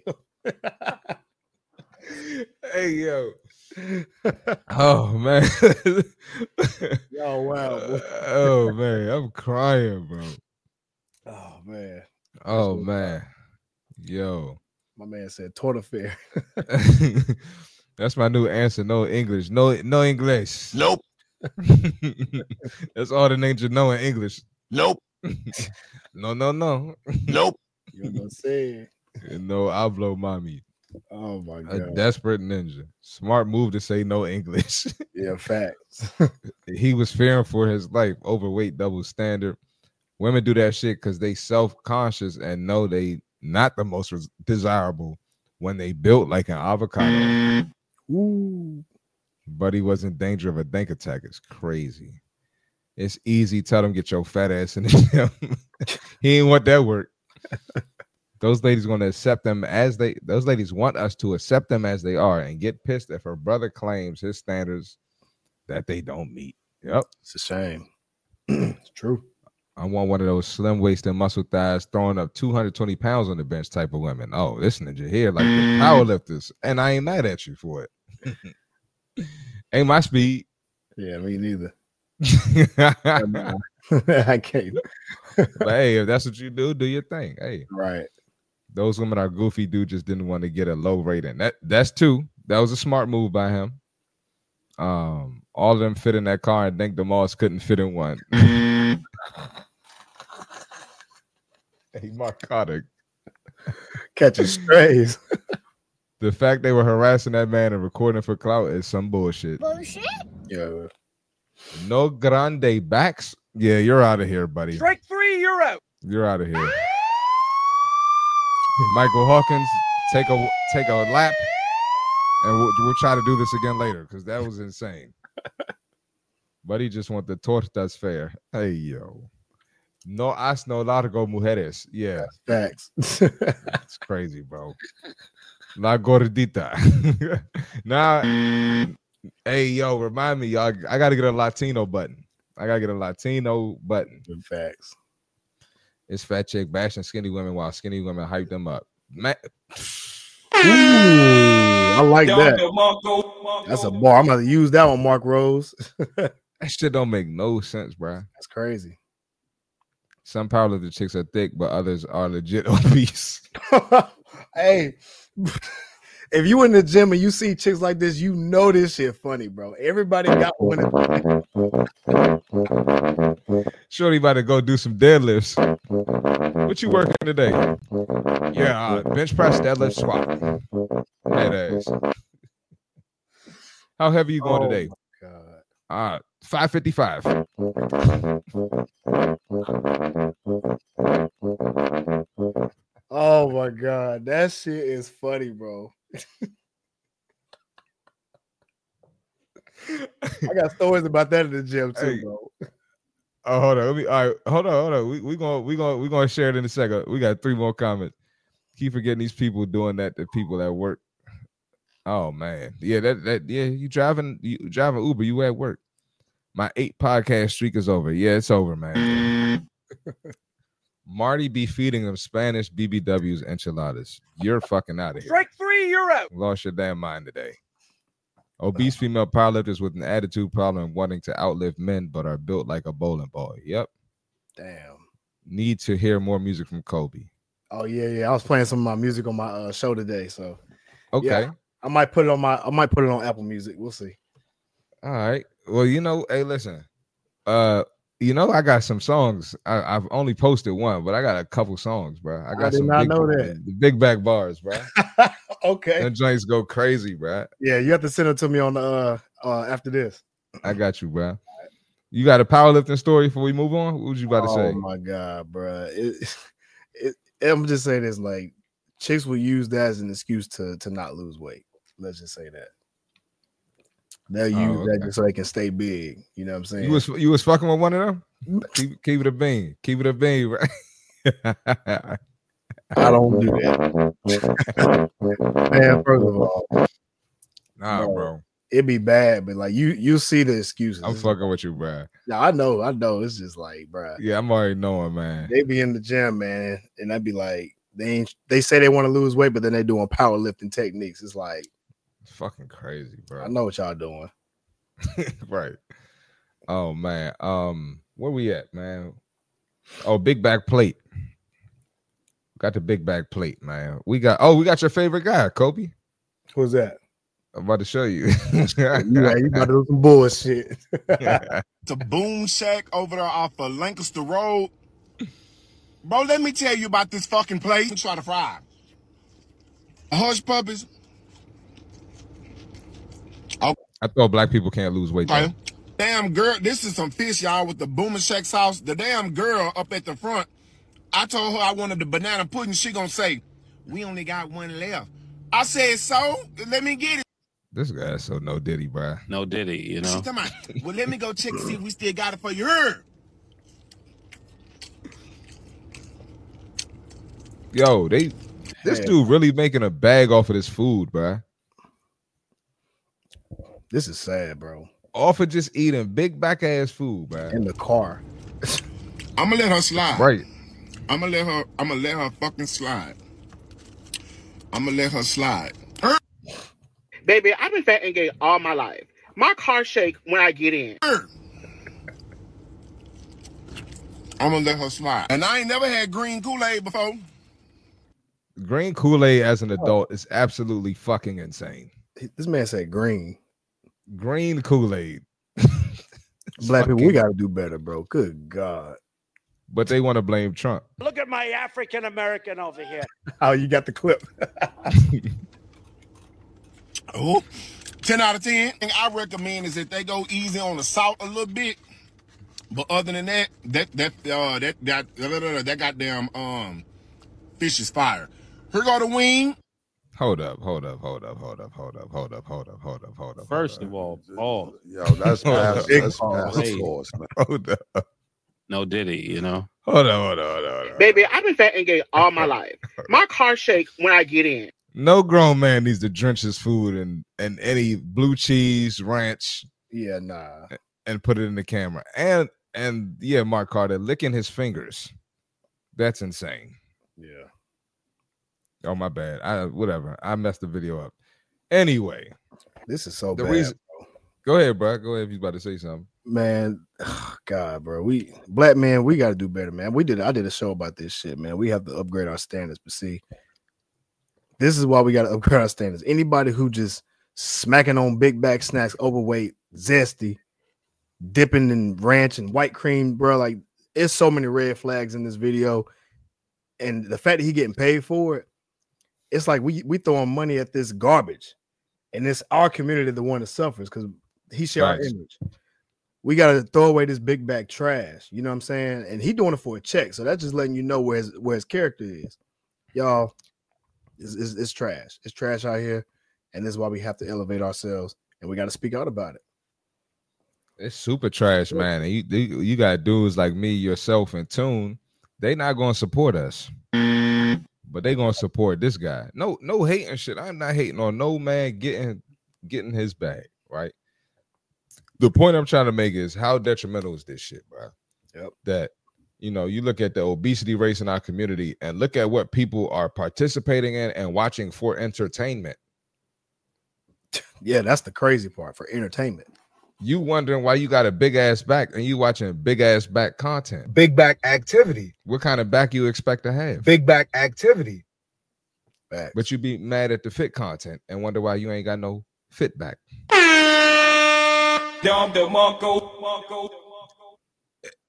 Hey, yo. Oh, man. Oh, wow. Boy. Oh, man. I'm crying, bro. Oh, man. Oh, man. Yo. My man said torta fair. That's my new answer. No English. No English. Nope. That's all the names you know in English. Nope. No. Nope. You know what I'm saying? No hablo mami. Oh my god. A desperate ninja. Smart move to say no English. Yeah, facts. He was fearing for his life. Overweight, double standard. Women do that shit because they self-conscious and know they not the most desirable when they built like an avocado. Ooh. But he was in danger of a dank attack. It's crazy. It's easy. Tell them get your fat ass in the gym. He ain't want that work. Those ladies want to accept them as they. Those ladies want us to accept them as they are and get pissed if her brother claims his standards that they don't meet. Yep, it's a shame. It's true. I want one of those slim waisted muscle thighs throwing up 220 pounds on the bench type of women. Oh, this ninja here like the power lifters, and I ain't mad at you for it. Ain't my speed. Yeah, me neither. I can't. But hey, if that's what you do your thing. Hey, right. Those women are goofy. Dude just didn't want to get a low rating. That's two. That was a smart move by him. All of them fit in that car, and think the Moss couldn't fit in one. Hey, Mark Carter. Catching strays. The fact they were harassing that man and recording for clout is some bullshit. Bullshit? Yeah. No grande backs. Yeah, you're out of here, buddy. Strike three, you're out. You're out of here. Michael Hawkins, take a lap, and we'll try to do this again later because that was insane. Buddy just want the tortas fair. Hey, yo. No has no largo mujeres. Yeah. Facts. It's crazy, bro. La gordita. Now, hey, yo, remind me, y'all. I got to get a Latino button. Facts. It's fat chick bashing skinny women while skinny women hype them up. Man. Ooh, I like that. That's a bar. I'm going to use that one, Mark Rose. That shit don't make no sense, bro. That's crazy. Some powerlifting chicks are thick, but others are legit obese. Hey, if you in the gym and you see chicks like this, you know this shit funny, bro. Everybody got one. Shorty about to go do some deadlifts. What you working today? Yeah, bench press, deadlift, squat. Head ass. How heavy you going today? God. 555. Oh my god, that shit is funny, bro. I got stories about that in the gym too, bro. Oh, hold on. All right, hold on. We gonna share it in a second. We got 3 more comments. Keep forgetting these people doing that to people at work. Oh man, yeah, you driving Uber, you at work. My 8 podcast streak is over. Yeah, it's over, man. Marty be feeding them Spanish BBWs enchiladas. You're fucking out of here. Strike three, you're out. Lost your damn mind today. Obese female powerlifters with an attitude problem wanting to outlive men, but are built like a bowling ball. Yep. Damn. Need to hear more music from Kobe. Oh yeah. I was playing some of my music on my show today, so okay. Yeah, I might put it on Apple Music. We'll see. All right. Well, hey, listen. You know, I got some songs. I've only posted one, but I got a couple songs, bro. I got did some not big, know that. the big back bars, bro. Okay. Them joints go crazy, bro. Yeah, you have to send it to me on the after this. I got you, bro. You got a powerlifting story before we move on? What was you about to say? Oh my god, bro. I'm just saying this, like chicks will use that as an excuse to not lose weight. Let's just say that. They'll use that just so they can stay big. You know what I'm saying? You was fucking with one of them? Keep it a bean. Keep it a bean, right? I don't do that. Man, first of all. Nah, bro. It'd be bad, but like you see the excuses. I'm fucking with you, bro. Yeah, I know. It's just like, bro. Yeah, I'm already knowing, man. They be in the gym, man, and I'd be like, they say they want to lose weight, but then they doing powerlifting techniques. It's like it's fucking crazy, bro. I know what y'all doing. Right. Oh man. Where we at, man? Oh, big back plate. Got the big back plate, man. We got your favorite guy, Kobe. Who's that? I'm about to show you. You about to do some bullshit. It's a boom shack over there off of Lancaster Road. Bro, let me tell you about this fucking place. Try to fry. Hush puppies. Oh. I thought black people can't lose weight. Okay. Damn girl, this is some fish, y'all, with the Boomer Shack sauce. The damn girl up at the front, I told her I wanted the banana pudding. She gonna say, we only got one left. I said, so? Let me get it. This guy's so no diddy, bro. No diddy, you know. She talking about, well, let me go check to see if we still got it for you. Yo, this dude really making a bag off of this food, bro. This is sad, bro. Off of just eating big back ass food, bro. In the car. I'm gonna let her slide. Right. I'm gonna let her fucking slide. I'm gonna let her slide. Baby, I've been fat and gay all my life. My car shake when I get in. I'm gonna let her slide. And I ain't never had green Kool-Aid before. Green Kool-Aid as an adult is absolutely fucking insane. This man said green. Green Kool-Aid. Black people, we gotta do better, bro. Good God. But they want to blame Trump. Look at my African American over here. Oh, you got the clip. Oh, 10 out of 10. Thing I recommend is that they go easy on the salt a little bit. But other than that, that goddamn fish is fire. Here go the wing. Hold up. First of all, Paul. Yo, that's massive sauce, man. Hold up. No diddy, you know. Hold on. Baby, I've been fat and gay all my life. My car shake when I get in. No grown man needs to drench his food in any blue cheese ranch. Yeah, nah. And put it in the camera. And yeah, Mark Carter licking his fingers. That's insane. Yeah. Oh, my bad. Whatever. I messed the video up. Anyway. This is so the bad. Reason, go ahead, bro. Go ahead if you're about to say something. Man, God, bro. Black men, we gotta do better, man. I did a show about this shit, man. We have to upgrade our standards. But see, this is why we gotta upgrade our standards. Anybody who just smacking on big back snacks, overweight, zesty, dipping in ranch and white cream, bro. Like, it's so many red flags in this video. And the fact that he getting paid for it, it's like we throwing money at this garbage. And it's our community the one that suffers because he share our image. We got to throw away this big back trash. You know what I'm saying? And he doing it for a check. So that's just letting you know where his character is. Y'all, it's trash. It's trash out here. And this is why we have to elevate ourselves. And we got to speak out about it. It's super trash, man. And you got dudes like me, yourself, and Tune. They not going to support us. But they going to support this guy. No hating shit. I'm not hating on no man getting his bag, right? The point I'm trying to make is how detrimental is this shit, bro? Yep. That, you look at the obesity rates in our community and look at what people are participating in and watching for entertainment. Yeah, that's the crazy part, for entertainment. You wondering why you got a big ass back and you watching big ass back content. Big back activity. What kind of back you expect to have? Big back activity. Back. But you be mad at the fit content and wonder why you ain't got no fit back.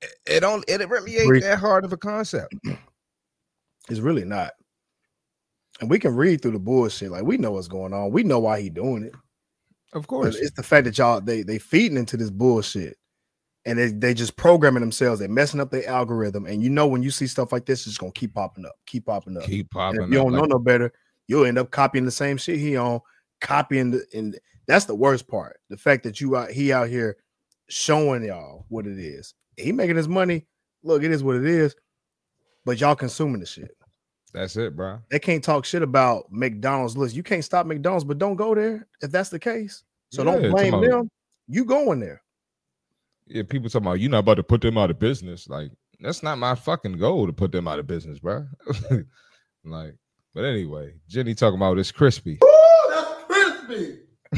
It really ain't that hard of a concept. It's really not. And we can read through the bullshit. Like, we know what's going on. We know why he doing it. Of course. But it's the fact that y'all they feeding into this bullshit. And they just programming themselves. They're messing up their algorithm. And you know, when you see stuff like this, it's gonna keep popping up. And if you don't know no better, you'll end up copying the same shit he on, and that's the worst part. The fact that he out here showing y'all what it is. He making his money. Look, it is what it is. But y'all consuming the shit. That's it, bro. They can't talk shit about McDonald's. Listen, you can't stop McDonald's, but don't go there if that's the case. So don't blame them. You going there. Yeah, people talking about you're not about to put them out of business. Like, that's not my fucking goal to put them out of business, bro. Like, but anyway, Jenny talking about it's crispy. Ooh, that's crispy.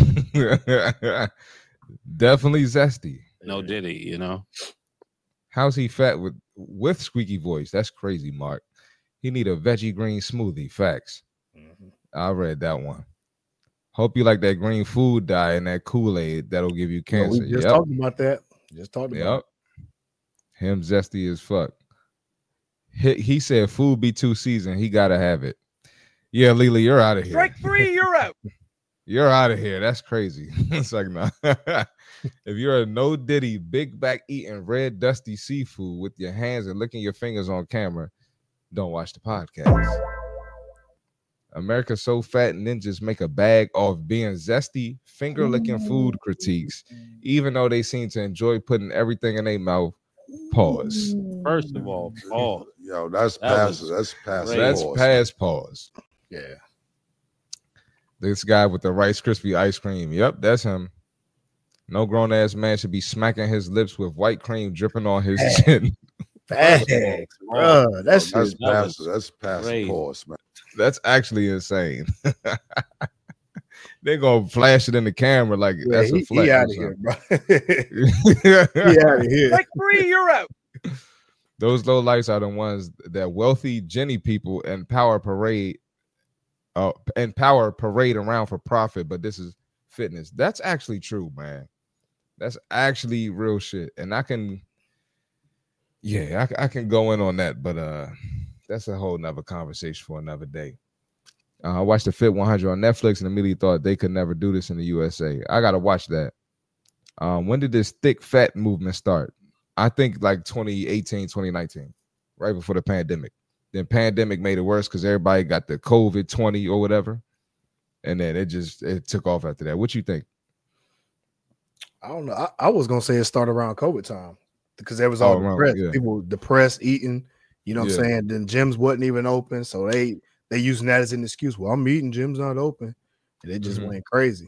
Definitely zesty. No Diddy, you know. How's he fat with squeaky voice? That's crazy, Mark. He need a veggie green smoothie. Facts. I read that one. Hope you like that green food dye and that Kool-Aid that'll give you cancer. We just talked about that. Him zesty as fuck. He said food be too seasoned. He gotta have it. Yeah, Lila, you're out of here. Strike 3, you're out. You're out of here. That's crazy. It's like, nah. If you're a no Diddy, big back eating red dusty seafood with your hands and licking your fingers on camera, don't watch the podcast. America's so fat, ninjas make a bag off being zesty, finger-licking food critiques, even though they seem to enjoy putting everything in their mouth. Pause. First of all, pause. Yo, that's past pause. Yeah. This guy with the Rice Krispie ice cream. Yep, that's him. No grown-ass man should be smacking his lips with white cream dripping on his chin. Facts, bro. That's past pause, man. That's actually insane. They're gonna flash it in the camera like that's a flash. He out of here, bro. He out of here. Strike 3, you're out. Those low lights are the ones that wealthy Jenny people and power parade around for profit, but this is fitness. That's actually true, man. That's actually real shit. And I can go in on that, but that's a whole nother conversation for another day. I watched the Fit 100 on Netflix and immediately thought they could never do this in the USA. I gotta watch that. When did this thick fat movement start? I think like 2018, 2019, right before the pandemic. Then pandemic made it worse because everybody got the COVID-20 or whatever. And then it took off after that. What you think? I don't know. I was gonna say it started around COVID time because there was all depressed. Yeah. People depressed, eating. You know what I'm saying? Then gyms wasn't even open, so they using that as an excuse. Well, I'm eating, gyms not open, and it just went crazy.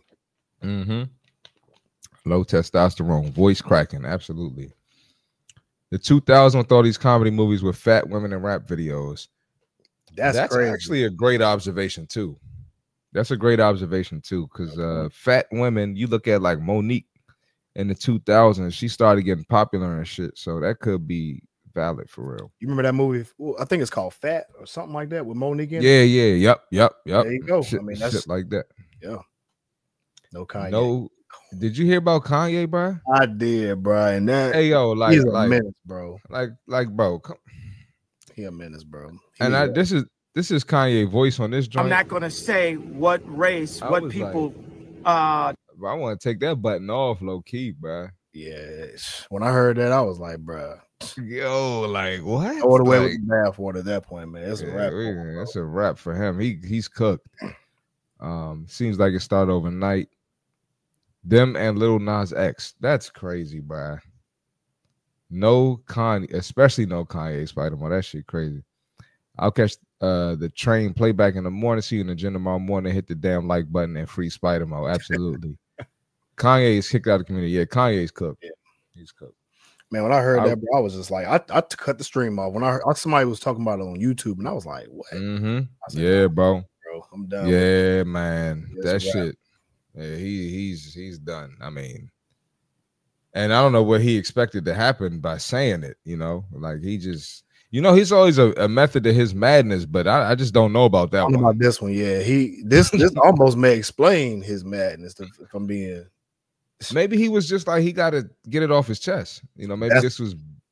Low testosterone, voice cracking, absolutely. The 2000 with all these comedy movies with fat women and rap videos. That's crazy. Actually a great observation too. That's a great observation too, because fat women, you look at like Monique in the 2000s, she started getting popular and shit. So that could be valid for real. You remember that movie? Well, I think it's called Fat or something like that with Monique in it. Yep. There you go. Shit, I mean, that's shit like that. Yeah. No Kanye. No. Did you hear about Kanye, bro? I did, bro. And that he's a menace, bro. Bro. He a menace, bro. This is Kanye voice on this joint. I'm not gonna say what race, what people. I want to take that button off, low key, bro. Yes. When I heard that, I was like, bro. Yo, like what? Throw it away with the bathwater at that point, man. It's a wrap. It's a wrap for him. He's cooked. Seems like it started overnight. Them and Lil Nas X. That's crazy, bro. No Kanye, especially no Kanye Spider-Man. That shit crazy. I'll catch the train playback in the morning. See you in the gym tomorrow morning. Hit the damn like button and free Spider-Man. Absolutely. Kanye is kicked out of the community. Yeah, Kanye's cooked. Yeah, he's cooked. Man, when I heard that, bro, I was just like, I cut the stream off. When I heard somebody was talking about it on YouTube, and I was like, what? Yeah, bro. I'm done. Yeah, man. That shit. Yeah, he's done. I mean, and I don't know what he expected to happen by saying it, you know, like he just, you know, he's always a method to his madness, but I just don't know about that one. About this one, yeah, this almost may explain his madness. If I'm being, maybe he was just like he got to get it off his chest, you know. Maybe this was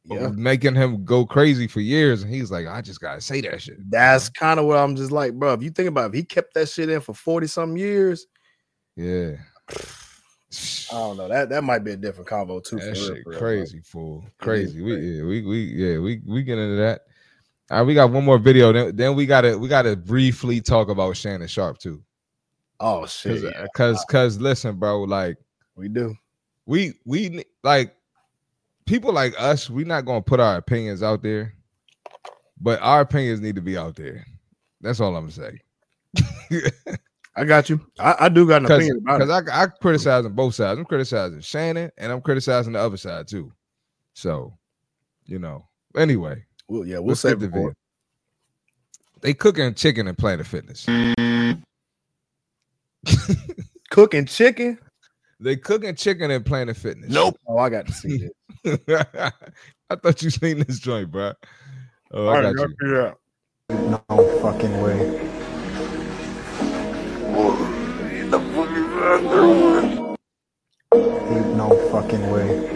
making him go crazy for years. And he's like, I just gotta say that shit. That's kind of what I'm just like, bro. If you think about it, if he kept that shit in for 40-something years, yeah. I don't know. That might be a different combo too. That shit real, crazy, fool. Crazy. We get into that. All right, we got one more video. Then we gotta briefly talk about Shannon Sharpe too. Oh shit. Cause listen, bro, like we do. We like people like us, we're not gonna put our opinions out there, but our opinions need to be out there. That's all I'm gonna say. I got you. I do got an opinion about it. Because I criticize on both sides. I'm criticizing Shannon and I'm criticizing the other side too. So, anyway. We'll save the video. They cooking chicken in Planet Fitness. Cooking chicken? They cooking chicken in Planet Fitness. Nope. Oh, I got to see this. I thought you seen this joint, bro. Oh, I got you. Yeah. No fucking way. Ain't no fucking way.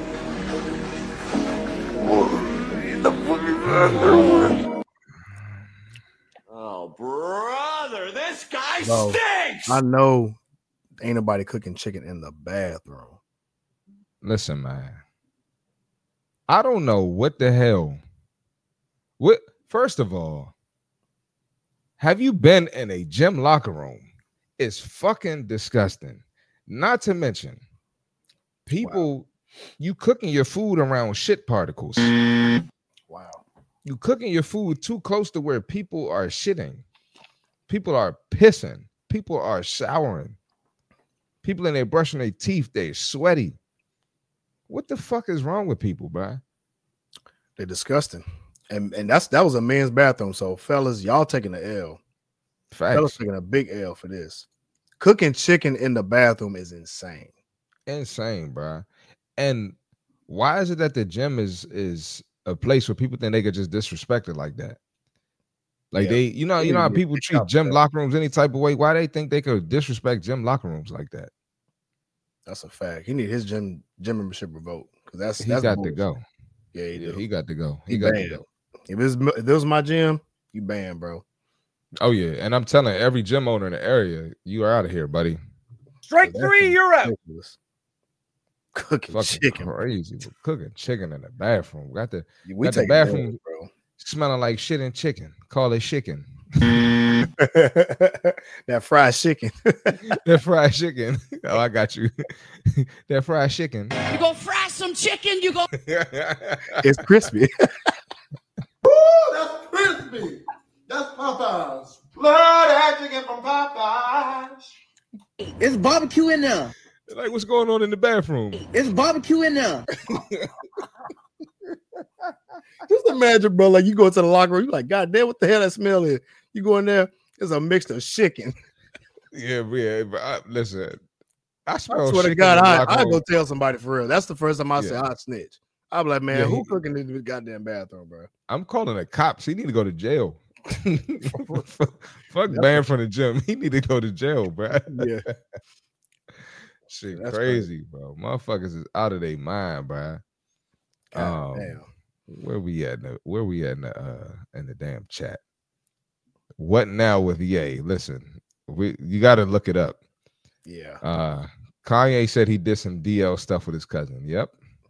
Oh, brother, this guy Bro, stinks. I know ain't nobody cooking chicken in the bathroom. Listen, man. I don't know what the hell. First of all, have you been in a gym locker room? It's fucking disgusting. Not to mention, people, you cooking your food around shit particles. Wow. You cooking your food too close to where people are shitting. People are pissing. People are showering. People in there brushing their teeth. They're sweaty. What the fuck is wrong with people, bro? They're disgusting. And that was a men's bathroom. So fellas, y'all taking the L. Facts. Fellas taking a big L for this. Cooking chicken in the bathroom is insane. Insane, bro. And why is it that the gym is a place where people think they could just disrespect it like that? Like they, you know how people treat gym locker rooms any type of way. Why they think they could disrespect gym locker rooms like that? That's a fact. He need his gym membership revoked because that's got to go. Yeah, he got to go. He got to go. If it was my gym, you banned, bro. Oh yeah, and I'm telling every gym owner in the area, you are out of here, buddy. Strike three, you're out. Cooking chicken, crazy. Cooking chicken in the bathroom. Got the take bathroom, it, bro. Smelling like shit and chicken. Call it chicken. That fried chicken. That fried chicken. Oh, I got you. That fried chicken. You gonna fry some chicken? You go. It's crispy. Ooh, that's crispy. That's Popeyes. Love that chicken from Popeyes. It's barbecue in there. Like, what's going on in the bathroom? It's barbecue in there. Just imagine, bro, like you go to the locker room, you're like, God damn, what the hell that smell is? You go in there, it's a mix of chicken. Yeah. Listen, I smell. I swear to chicken God, in the I locker room. go tell somebody for real. That's the first time I say I snitch. I'm like, man, Yeah, who cooking in this goddamn bathroom, bro? I'm calling the cops. He need to go to jail. Fuck ban from the gym. He need to go to jail, bro. Yeah. Shit, That's crazy, bro. Motherfuckers is out of their mind, bro. Damn. Where we at? In the damn chat? What now with Ye? Listen, you got to look it up. Yeah. Kanye said he did some DL stuff with his cousin. Yep.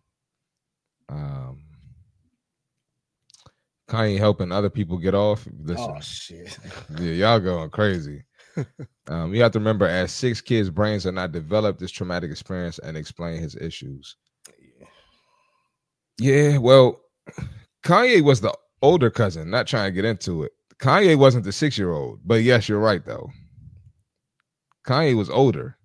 Kanye helping other people get off. Listen, oh shit. Yeah, y'all going crazy. You have to remember, as 6 kids' brains are not developed, this traumatic experience and explain his issues. Yeah, well, Kanye was the older cousin, not trying to get into it. Kanye wasn't the 6-year-old, but yes, you're right, though. Kanye was older.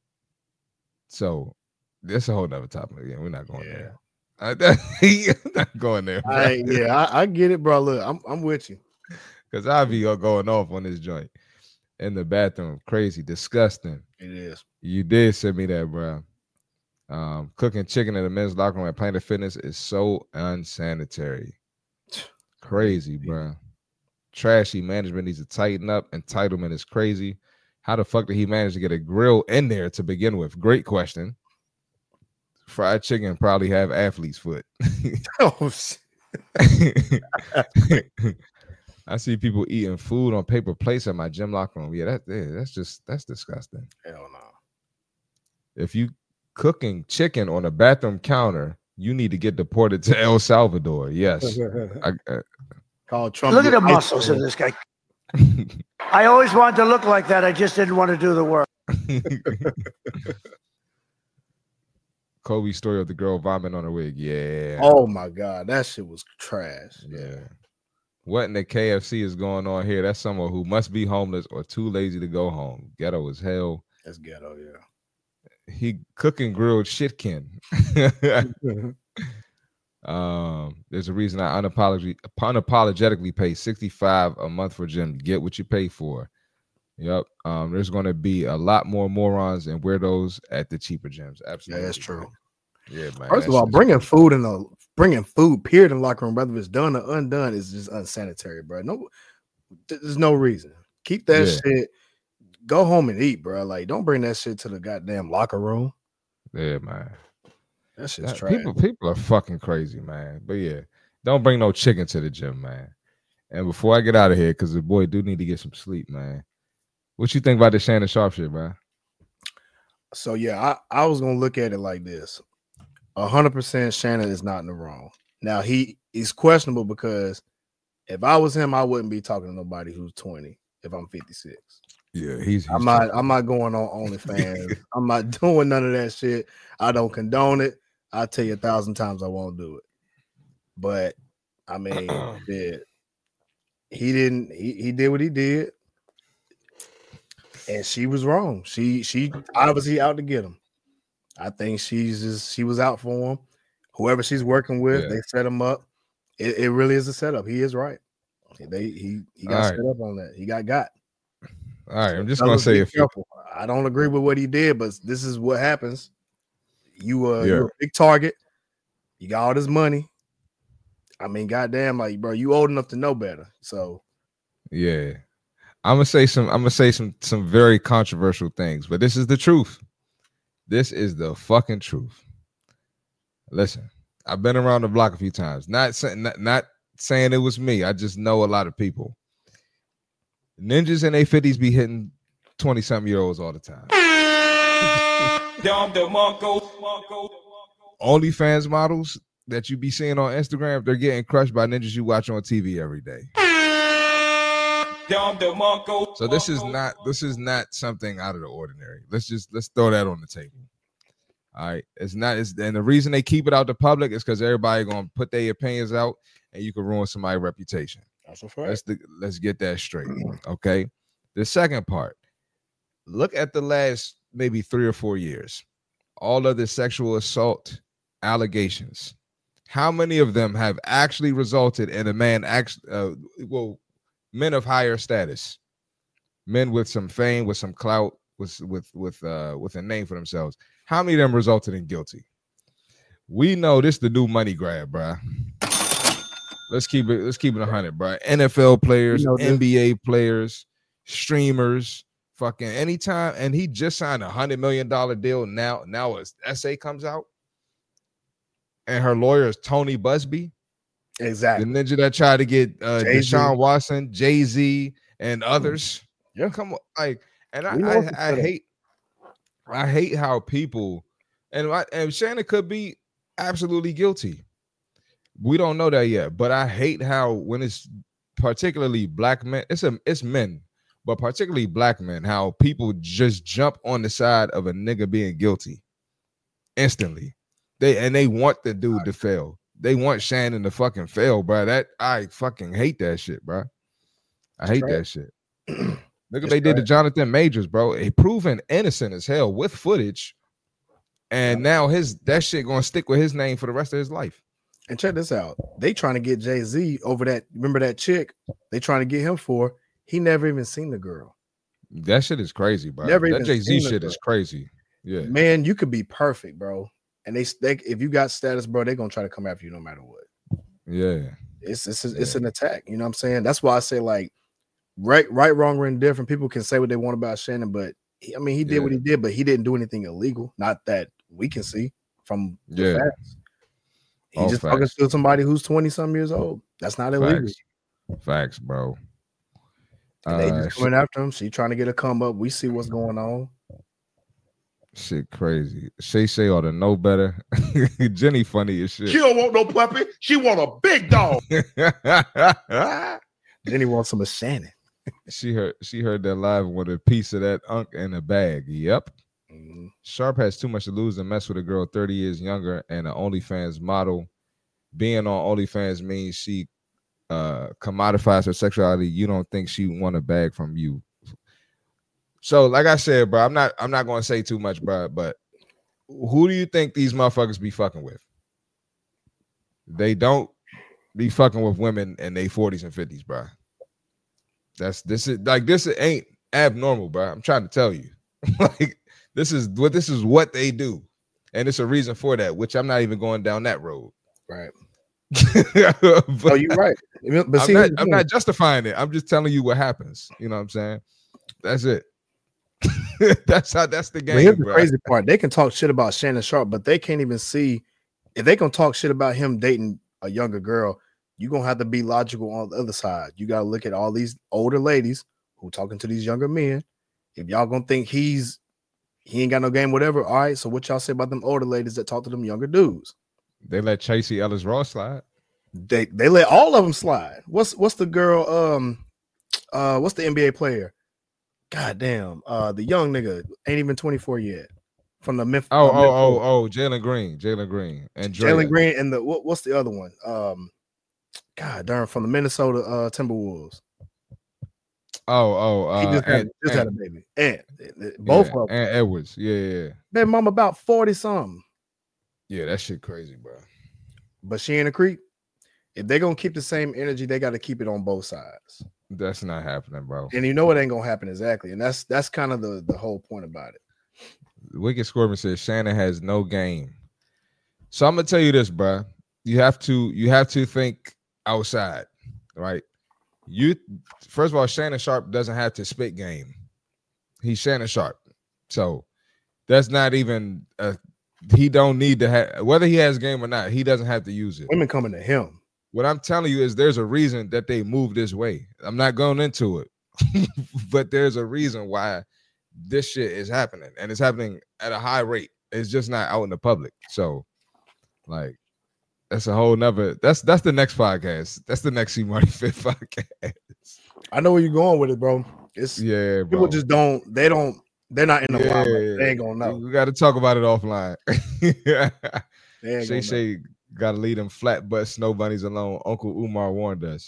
So that's a whole nother topic. Yeah, we're not going there. I'm not going there. I get it, bro. Look, I'm with you. Because I'll be going off on this joint in the bathroom. Crazy, disgusting. It is. You did send me that, bro. Cooking chicken in the men's locker room at Planet Fitness is so unsanitary. Crazy, bro. Trashy management needs to tighten up. Entitlement is crazy. How the fuck did he manage to get a grill in there to begin with? Great question. Fried chicken probably have athlete's foot. Oh shit. I see people eating food on paper plates at my gym locker room. Yeah, that's disgusting. Hell no. If you cooking chicken on a bathroom counter, you need to get deported to El Salvador. Yes. Call Trump. Look at the muscles of this guy. I always wanted to look like that. I just didn't want to do the work. Kobe's story of the girl vomiting on her wig. Yeah. Oh my God, that shit was trash. Yeah. What in the KFC is going on here? That's someone who must be homeless or too lazy to go home. Ghetto as hell. That's ghetto, yeah. He cooking grilled shitkin. There's a reason I unapologetically pay $65 a month for gym. Get what you pay for. Yep. There's going to be a lot more morons and weirdos at the cheaper gyms. Absolutely. Yeah, that's true. Man. Yeah, man. First of all, bringing food period in the locker room, whether it's done or undone, is just unsanitary, bro. No, there's no reason. Keep that shit. Go home and eat, bro. Like, don't bring that shit to the goddamn locker room. Yeah, man. That shit's trash. People are fucking crazy, man. But yeah, don't bring no chicken to the gym, man. And before I get out of here, because the boy do need to get some sleep, man. What you think about the Shannon Sharpe shit, man? So yeah, I was gonna look at it like this: 100% Shannon is not in the wrong. Now he's questionable because if I was him, I wouldn't be talking to nobody who's 20 if I'm 56. Yeah, I'm not going on OnlyFans. I'm not doing none of that shit. I don't condone it. I'll tell you 1,000 times I won't do it. But I mean, he did what he did. And she was wrong. She obviously out to get him. I think she was out for him. Whoever she's working with, they set him up. It really is a setup. He is right. He got set up on that. He got. All right, I'm just gonna say I don't agree with what he did, but this is what happens. You're a big target. You got all this money. I mean, goddamn, like, bro, you old enough to know better. So yeah. I'm gonna say some very controversial things, but this is the truth. This is the fucking truth. Listen, I've been around the block a few times. Not saying it was me. I just know a lot of people. Ninjas in their 50s be hitting 20-something-year-olds all the time. OnlyFans models that you be seeing on Instagram, they're getting crushed by ninjas you watch on TV every day. So this is not something out of the ordinary. Let's throw that on the table. All right, and the reason they keep it out to public is because everybody gonna put their opinions out, and you can ruin somebody's reputation. That's a fact. Let's get that straight. Okay. The second part. Look at the last maybe 3 or 4 years. All of the sexual assault allegations. How many of them have actually resulted in a man men of higher status, men with some fame, with some clout, with a name for themselves? How many of them resulted in guilty? We know this the new money grab, bruh. Let's keep it 100, bro. NFL players, NBA players, streamers, fucking anytime. And he just signed a $100 million deal. Now his essay comes out, and her lawyer is Tony Busby, exactly, the ninja that tried to get Deshaun Watson, Jay-Z, and others. Yeah, come on, like, and I hate how people and Shannon could be absolutely guilty. We don't know that yet, but I hate how when it's particularly black men, it's men, but particularly black men, how people just jump on the side of a nigga being guilty instantly. They want the dude to fail. They want Shannon to fucking fail, bro. I fucking hate that shit, bro. I hate that shit. Look what they did to Jonathan Majors, bro. He proven innocent as hell with footage, and now that shit gonna stick with his name for the rest of his life. And check this out. They trying to get Jay-Z over that. Remember that chick they trying to get him for? He never even seen the girl. That shit is crazy, bro. That Jay-Z shit is crazy. Yeah. Man, you could be perfect, bro. And they if you got status, bro, they're gonna try to come after you no matter what. Yeah. It's an attack. You know what I'm saying? That's why I say, like, right, wrong, or indifferent. People can say what they want about Shannon, but he did what he did, but he didn't do anything illegal. Not that we can see from the facts. He's just talking to somebody who's 20-some years old. That's not illegal. Facts, bro. And they just coming after him. She trying to get a come up. We see what's going on. Shit crazy. Shay ought to know better. Jenny funny as shit. She don't want no puppy. She want a big dog. Jenny wants some of Shannon. She heard that live with a piece of that unk in a bag. Yep. Mm-hmm. Sharp has too much to lose and mess with a girl 30 years younger and an OnlyFans model. Being on OnlyFans means she commodifies her sexuality. You don't think she want a bag from you. So, like I said, bro, I'm not going to say too much, bro, but who do you think these motherfuckers be fucking with? They don't be fucking with women in their 40s and 50s, bro. This ain't abnormal, bro. I'm trying to tell you. Like, this is what they do. And it's a reason for that, which I'm not even going down that road. Right. Oh, you're right. But I'm not justifying it. I'm just telling you what happens. You know what I'm saying? That's it. That's the game. But here's the crazy part. They can talk shit about Shannon Sharp, but they can't even see if they can talk shit about him dating a younger girl. You're gonna have to be logical on the other side. You gotta look at all these older ladies who talking to these younger men. If y'all gonna think he ain't got no game, whatever. All right. So what y'all say about them older ladies that talk to them younger dudes? They let Chasey Ellis Ross slide. They let all of them slide. What's the girl? What's the NBA player? God damn. The young nigga ain't even 24 yet. From the Memphis. Jalen Green. And Jalen Green and what's the other one? God darn, from the Minnesota Timberwolves. He just had a baby. And both of them. And Edwards. Yeah. That mom about 40 something. Yeah, that shit crazy, bro. But she ain't a creep. If they're gonna keep the same energy, they got to keep it on both sides. That's not happening, bro. And you know it ain't gonna happen exactly. And that's kind of the whole point about it. Wicked Scorpion says Shannon has no game. So I'm gonna tell you this, bro. You have to think outside, right? First of all, Shannon Sharp doesn't have to spit game. He's Shannon Sharp, so that's not even he don't need to have, whether he has game or not. He doesn't have to use it. Women coming to him. What I'm telling you is there's a reason that they move this way. I'm not going into it, but there's a reason why this shit is happening, and it's happening at a high rate. It's just not out in the public. So, like, that's a whole nother. That's the next podcast. That's the next C Marty Fit podcast. I know where you're going with it, bro. It's bro. People just don't. They're not in the limelight. They ain't gonna know. We got to talk about it offline. Shay gotta leave them flat butt snow bunnies alone. Uncle Umar warned us.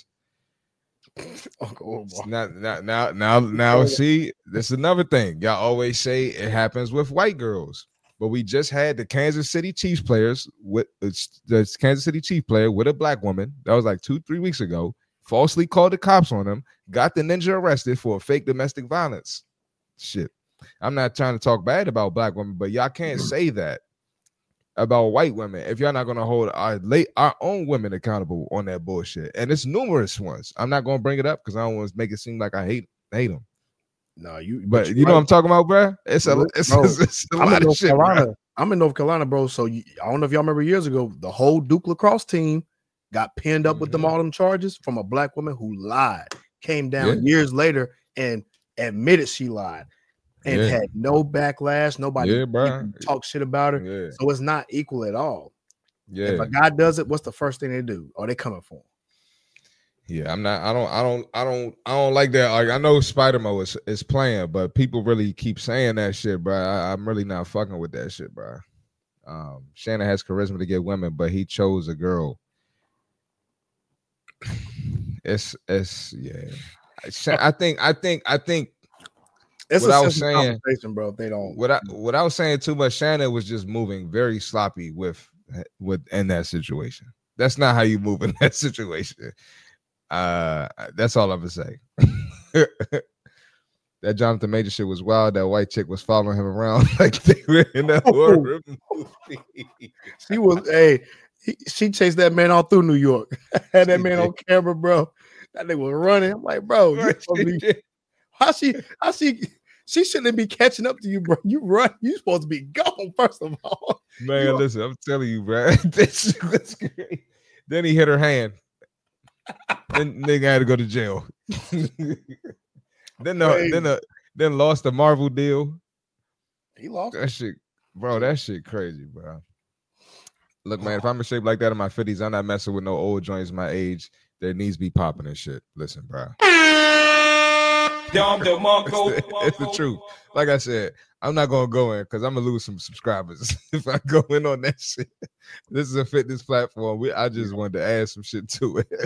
Uncle Umar. Now see, this is another thing. Y'all always say it happens with white girls, but we just had the Kansas City Chiefs players with the Kansas City Chief player with a black woman. That was like 2-3 weeks ago. Falsely called the cops on him. Got the ninja arrested for fake domestic violence. Shit. I'm not trying to talk bad about black women, but y'all can't say that about white women if y'all not going to hold our own women accountable on that bullshit. And it's numerous ones. I'm not going to bring it up because I don't want to make it seem like I hate them. No, but you know what I'm talking about, bro? It's a lot of shit. I'm in North Carolina, bro. So I don't know if y'all remember years ago, the whole Duke lacrosse team got pinned up with all them charges from a black woman who lied, came down years later and admitted she lied. And had no backlash. Nobody talk shit about her. Yeah. So it's not equal at all. Yeah. If a guy does it, what's the first thing they do? Are they coming for him? Yeah, I'm not. I don't like that. Like, I know Spider-Mo is playing, but people really keep saying that shit, bro. I'm really not fucking with that shit, bro. Shannon has charisma to get women, but he chose a girl. It's yeah. I think. It's without a saying, conversation, bro. If they don't. Without saying too much, Shannon was just moving very sloppy with in that situation. That's not how you move in that situation. That's all I'm gonna say. That Jonathan Major shit was wild. That white chick was following him around like they were in a horror movie. She chased that man all through New York. Had that man on camera, bro. That nigga was running. I'm like, bro, how she She shouldn't be catching up to you, bro. You run. You supposed to be gone, first of all. Man, listen, I'm telling you, bro. This was great. Then he hit her hand. Then nigga had to go to jail. then lost the Marvel deal. He lost that shit, bro. That shit crazy, bro. Look, man, if I'm in shape like that in my 50s, I'm not messing with no old joints my age. Their knees be popping and shit. Listen, bro. It's the truth. Like I said, I'm not gonna go in because I'm gonna lose some subscribers if I go in on that shit. This is a fitness platform. I just wanted to add some shit to it.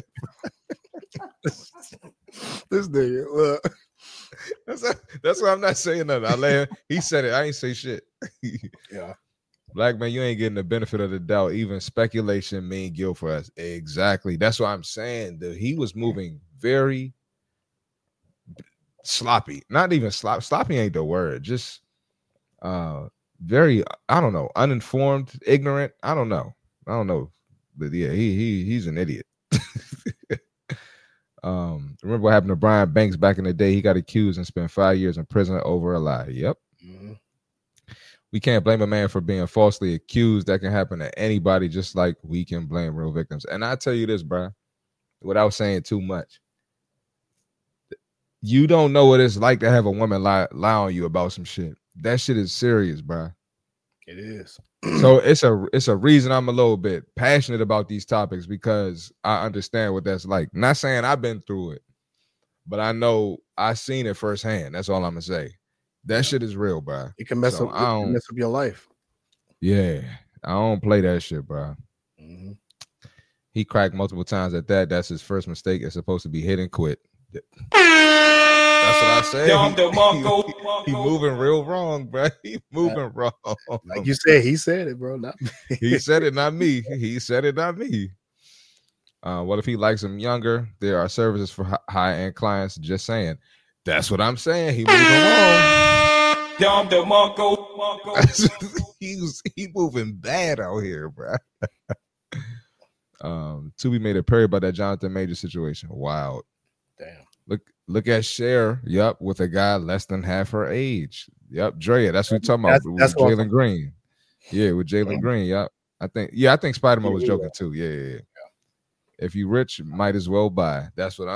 This nigga, look. That's why I'm not saying nothing. He said it. I ain't say shit. Yeah. Black man, you ain't getting the benefit of the doubt. Even speculation mean guilt for us. Exactly. That's what I'm saying. He was moving very sloppy. Not even sloppy. Sloppy ain't the word. Just very, I don't know, uninformed, ignorant. I don't know. But yeah, he's an idiot. Remember what happened to Brian Banks back in the day? He got accused and spent 5 years in prison over a lie. Yep. Mm-hmm. We can't blame a man for being falsely accused. That can happen to anybody, just like we can blame real victims. And I tell you this, bro, without saying too much, you don't know what it's like to have a woman lie on you about some shit. That shit is serious, bro. It is. So it's a reason I'm a little bit passionate about these topics, because I understand what that's like. Not saying I've been through it, but I know I seen it firsthand. That's all I'm gonna say. That shit is real, bro. It can mess up your life. Yeah, I don't play that shit, bro. Mm-hmm. He cracked multiple times at that. That's his first mistake. It's supposed to be hit and quit. That's what I say. He moving real wrong, bro. He moving wrong. Like you said, he said it, bro. Not me. He said it, not me. He said it, not me. What if he likes him younger? There are services for high-end clients. Just saying. That's what I'm saying. He moving wrong. He moving bad out here, bro. Tubi made a parody about that Jonathan Major situation. Wild. Damn. Look at Cher. Yup, with a guy less than half her age. Yup, Drea. That's what we're talking about. That's with Jalen Green. Yeah, with Jalen Green. Yup. I think Spider-Man was joking too. Yeah. If you rich, might as well buy. That's what I'm.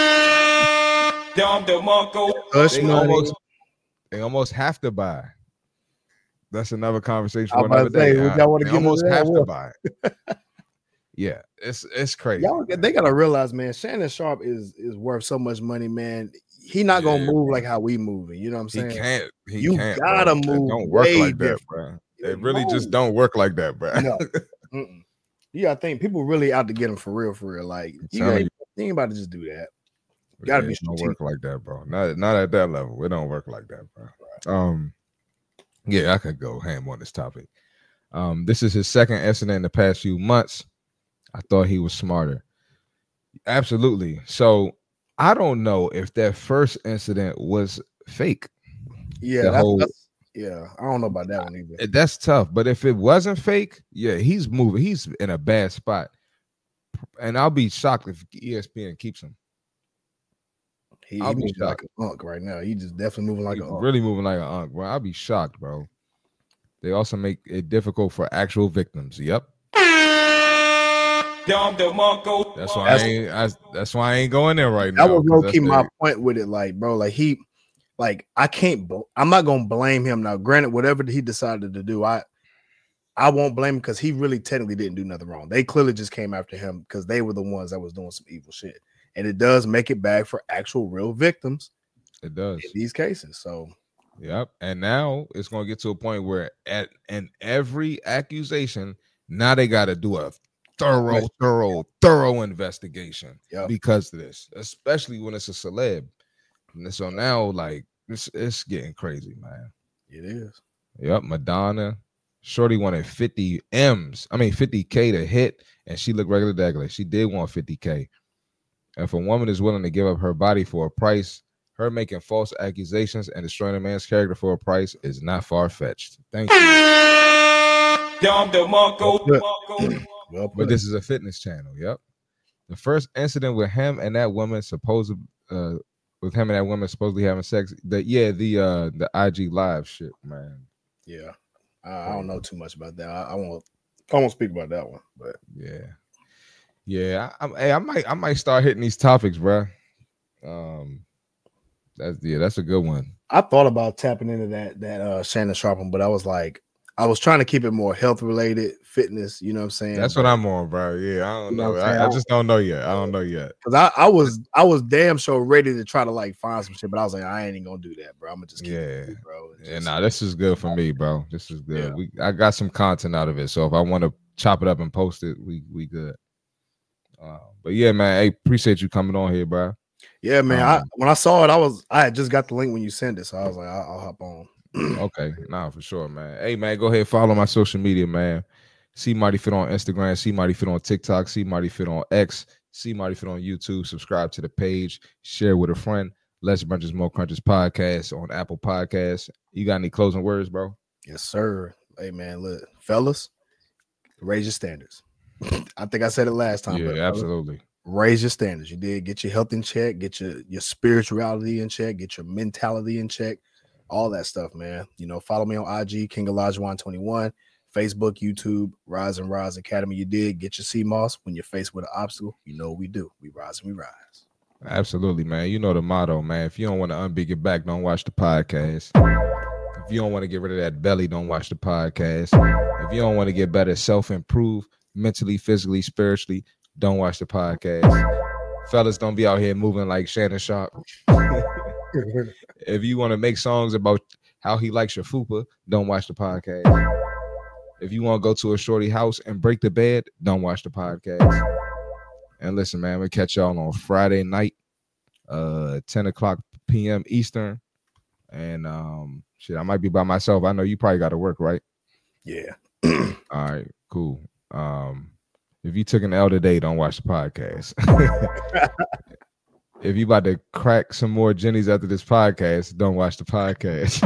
They almost have to buy. That's another conversation for another day. They almost have to buy. Yeah, it's crazy. They gotta realize, man, Shannon Sharp is worth so much money, man. He not gonna move like how we moving. You know what I'm saying? He can't. Gotta bro. move. It don't work like that, bro. It really just don't work like that, bro. No. You gotta think people really out to get him for real. Like you ain't about to just do that. You gotta be don't work like that, bro. Not at that level. It don't work like that, bro. Yeah, I could go ham on this topic. This is his second incident in the past few months. I thought he was smarter. Absolutely. So I don't know if that first incident was fake. Yeah, I don't know about that one either. That's tough. But if it wasn't fake, yeah, he's moving. He's in a bad spot. And I'll be shocked if ESPN keeps him. I'll be like an unk right now. He just definitely moving like an unk. Really moving like an unk, bro. I'll be shocked, bro. They also make it difficult for actual victims. Yep. That's why I ain't going there right now. That was low key my point with it, like, bro, I'm not gonna blame him now. Granted, whatever he decided to do, I won't blame him because he really technically didn't do nothing wrong. They clearly just came after him because they were the ones that was doing some evil shit, and it does make it bad for actual real victims. It does in these cases. So, yep. And now it's gonna get to a point where in every accusation, now they got to do a thorough investigation because of this, especially when it's a celeb. And so now, like, it's getting crazy, man. It is. Yep, Madonna. Shorty wanted 50K to hit, and she looked regular daggler. She did want 50K. If a woman is willing to give up her body for a price, her making false accusations and destroying a man's character for a price is not far-fetched. Thank you. But this is a fitness channel. Yep. The first incident with him and that woman with him and that woman supposedly having sex. The IG live shit, man. Yeah, I don't know too much about that. I won't speak about that one, but yeah. I might start hitting these topics, bro. That's a good one. I thought about tapping into that Shannon Sharpe one, but I was like, I was trying to keep it more health related, fitness. You know what I'm saying? That's what I'm on, bro. Yeah, I don't know. I just don't know yet. I don't know yet. Because I was damn sure ready to try to like find some shit, but I was like, I ain't even gonna do that, bro. I'm gonna just keep it, bro. This is good for me, bro. This is good. I got some content out of it, so if I want to chop it up and post it, we good. But yeah, man, hey, appreciate you coming on here, bro. Yeah, man. When I saw it, I had just got the link when you sent it, so I was like, I'll hop on. Okay, for sure, man. Hey, man, go ahead, follow my social media, man. See Marty Fit on Instagram, see Marty Fit on TikTok, see Marty Fit on X, see Marty Fit on YouTube. Subscribe to the page, share with a friend. Less Brunches, More Crunches podcast on Apple Podcasts. You got any closing words, bro? Yes, sir. Hey, man, look, fellas, raise your standards. I think I said it last time. Yeah, absolutely. Raise your standards. You did. Get your health in check. Get your spirituality in check. Get your mentality in check. All that stuff, man. You know, follow me on IG, King Elijah121, Facebook, YouTube, Rise and Rise Academy. You did. Get your CMOS. When you're faced with an obstacle, you know what we do. We rise and we rise. Absolutely, man. You know the motto, man. If you don't want to unbig your back, don't watch the podcast. If you don't want to get rid of that belly, don't watch the podcast. If you don't want to get better, self-improve mentally, physically, spiritually, don't watch the podcast. Fellas, don't be out here moving like Shannon Sharpe. If you want to make songs about how he likes your fupa, don't watch the podcast. If you want to go to a shorty house and break the bed, don't watch the podcast. And listen, man, we'll catch y'all on Friday night, 10 o'clock p.m. Eastern. And I might be by myself. I know you probably got to work, right? Yeah. All right, cool. If you took an L today, don't watch the podcast. If you about to crack some more Jennies after this podcast, don't watch the podcast.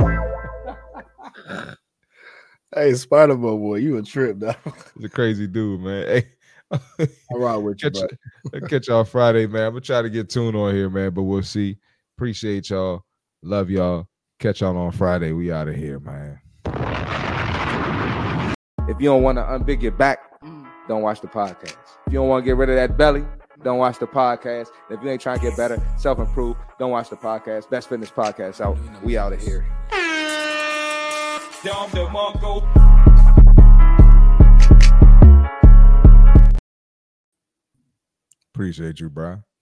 Hey, Spider-Man boy, you a trip, dog. He's a crazy dude, man. Hey, all right with you, catch y'all Friday, man. I'm gonna try to get tuned on here, man, but we'll see. Appreciate y'all. Love y'all. Catch y'all on Friday. We out of here, man. If you don't want to unbig your back, don't watch the podcast. If you don't want to get rid of that belly, don't watch the podcast. If you ain't trying to get better, self-improve, don't watch the podcast. Best Fitness Podcast out. We out of here. Appreciate you, bro.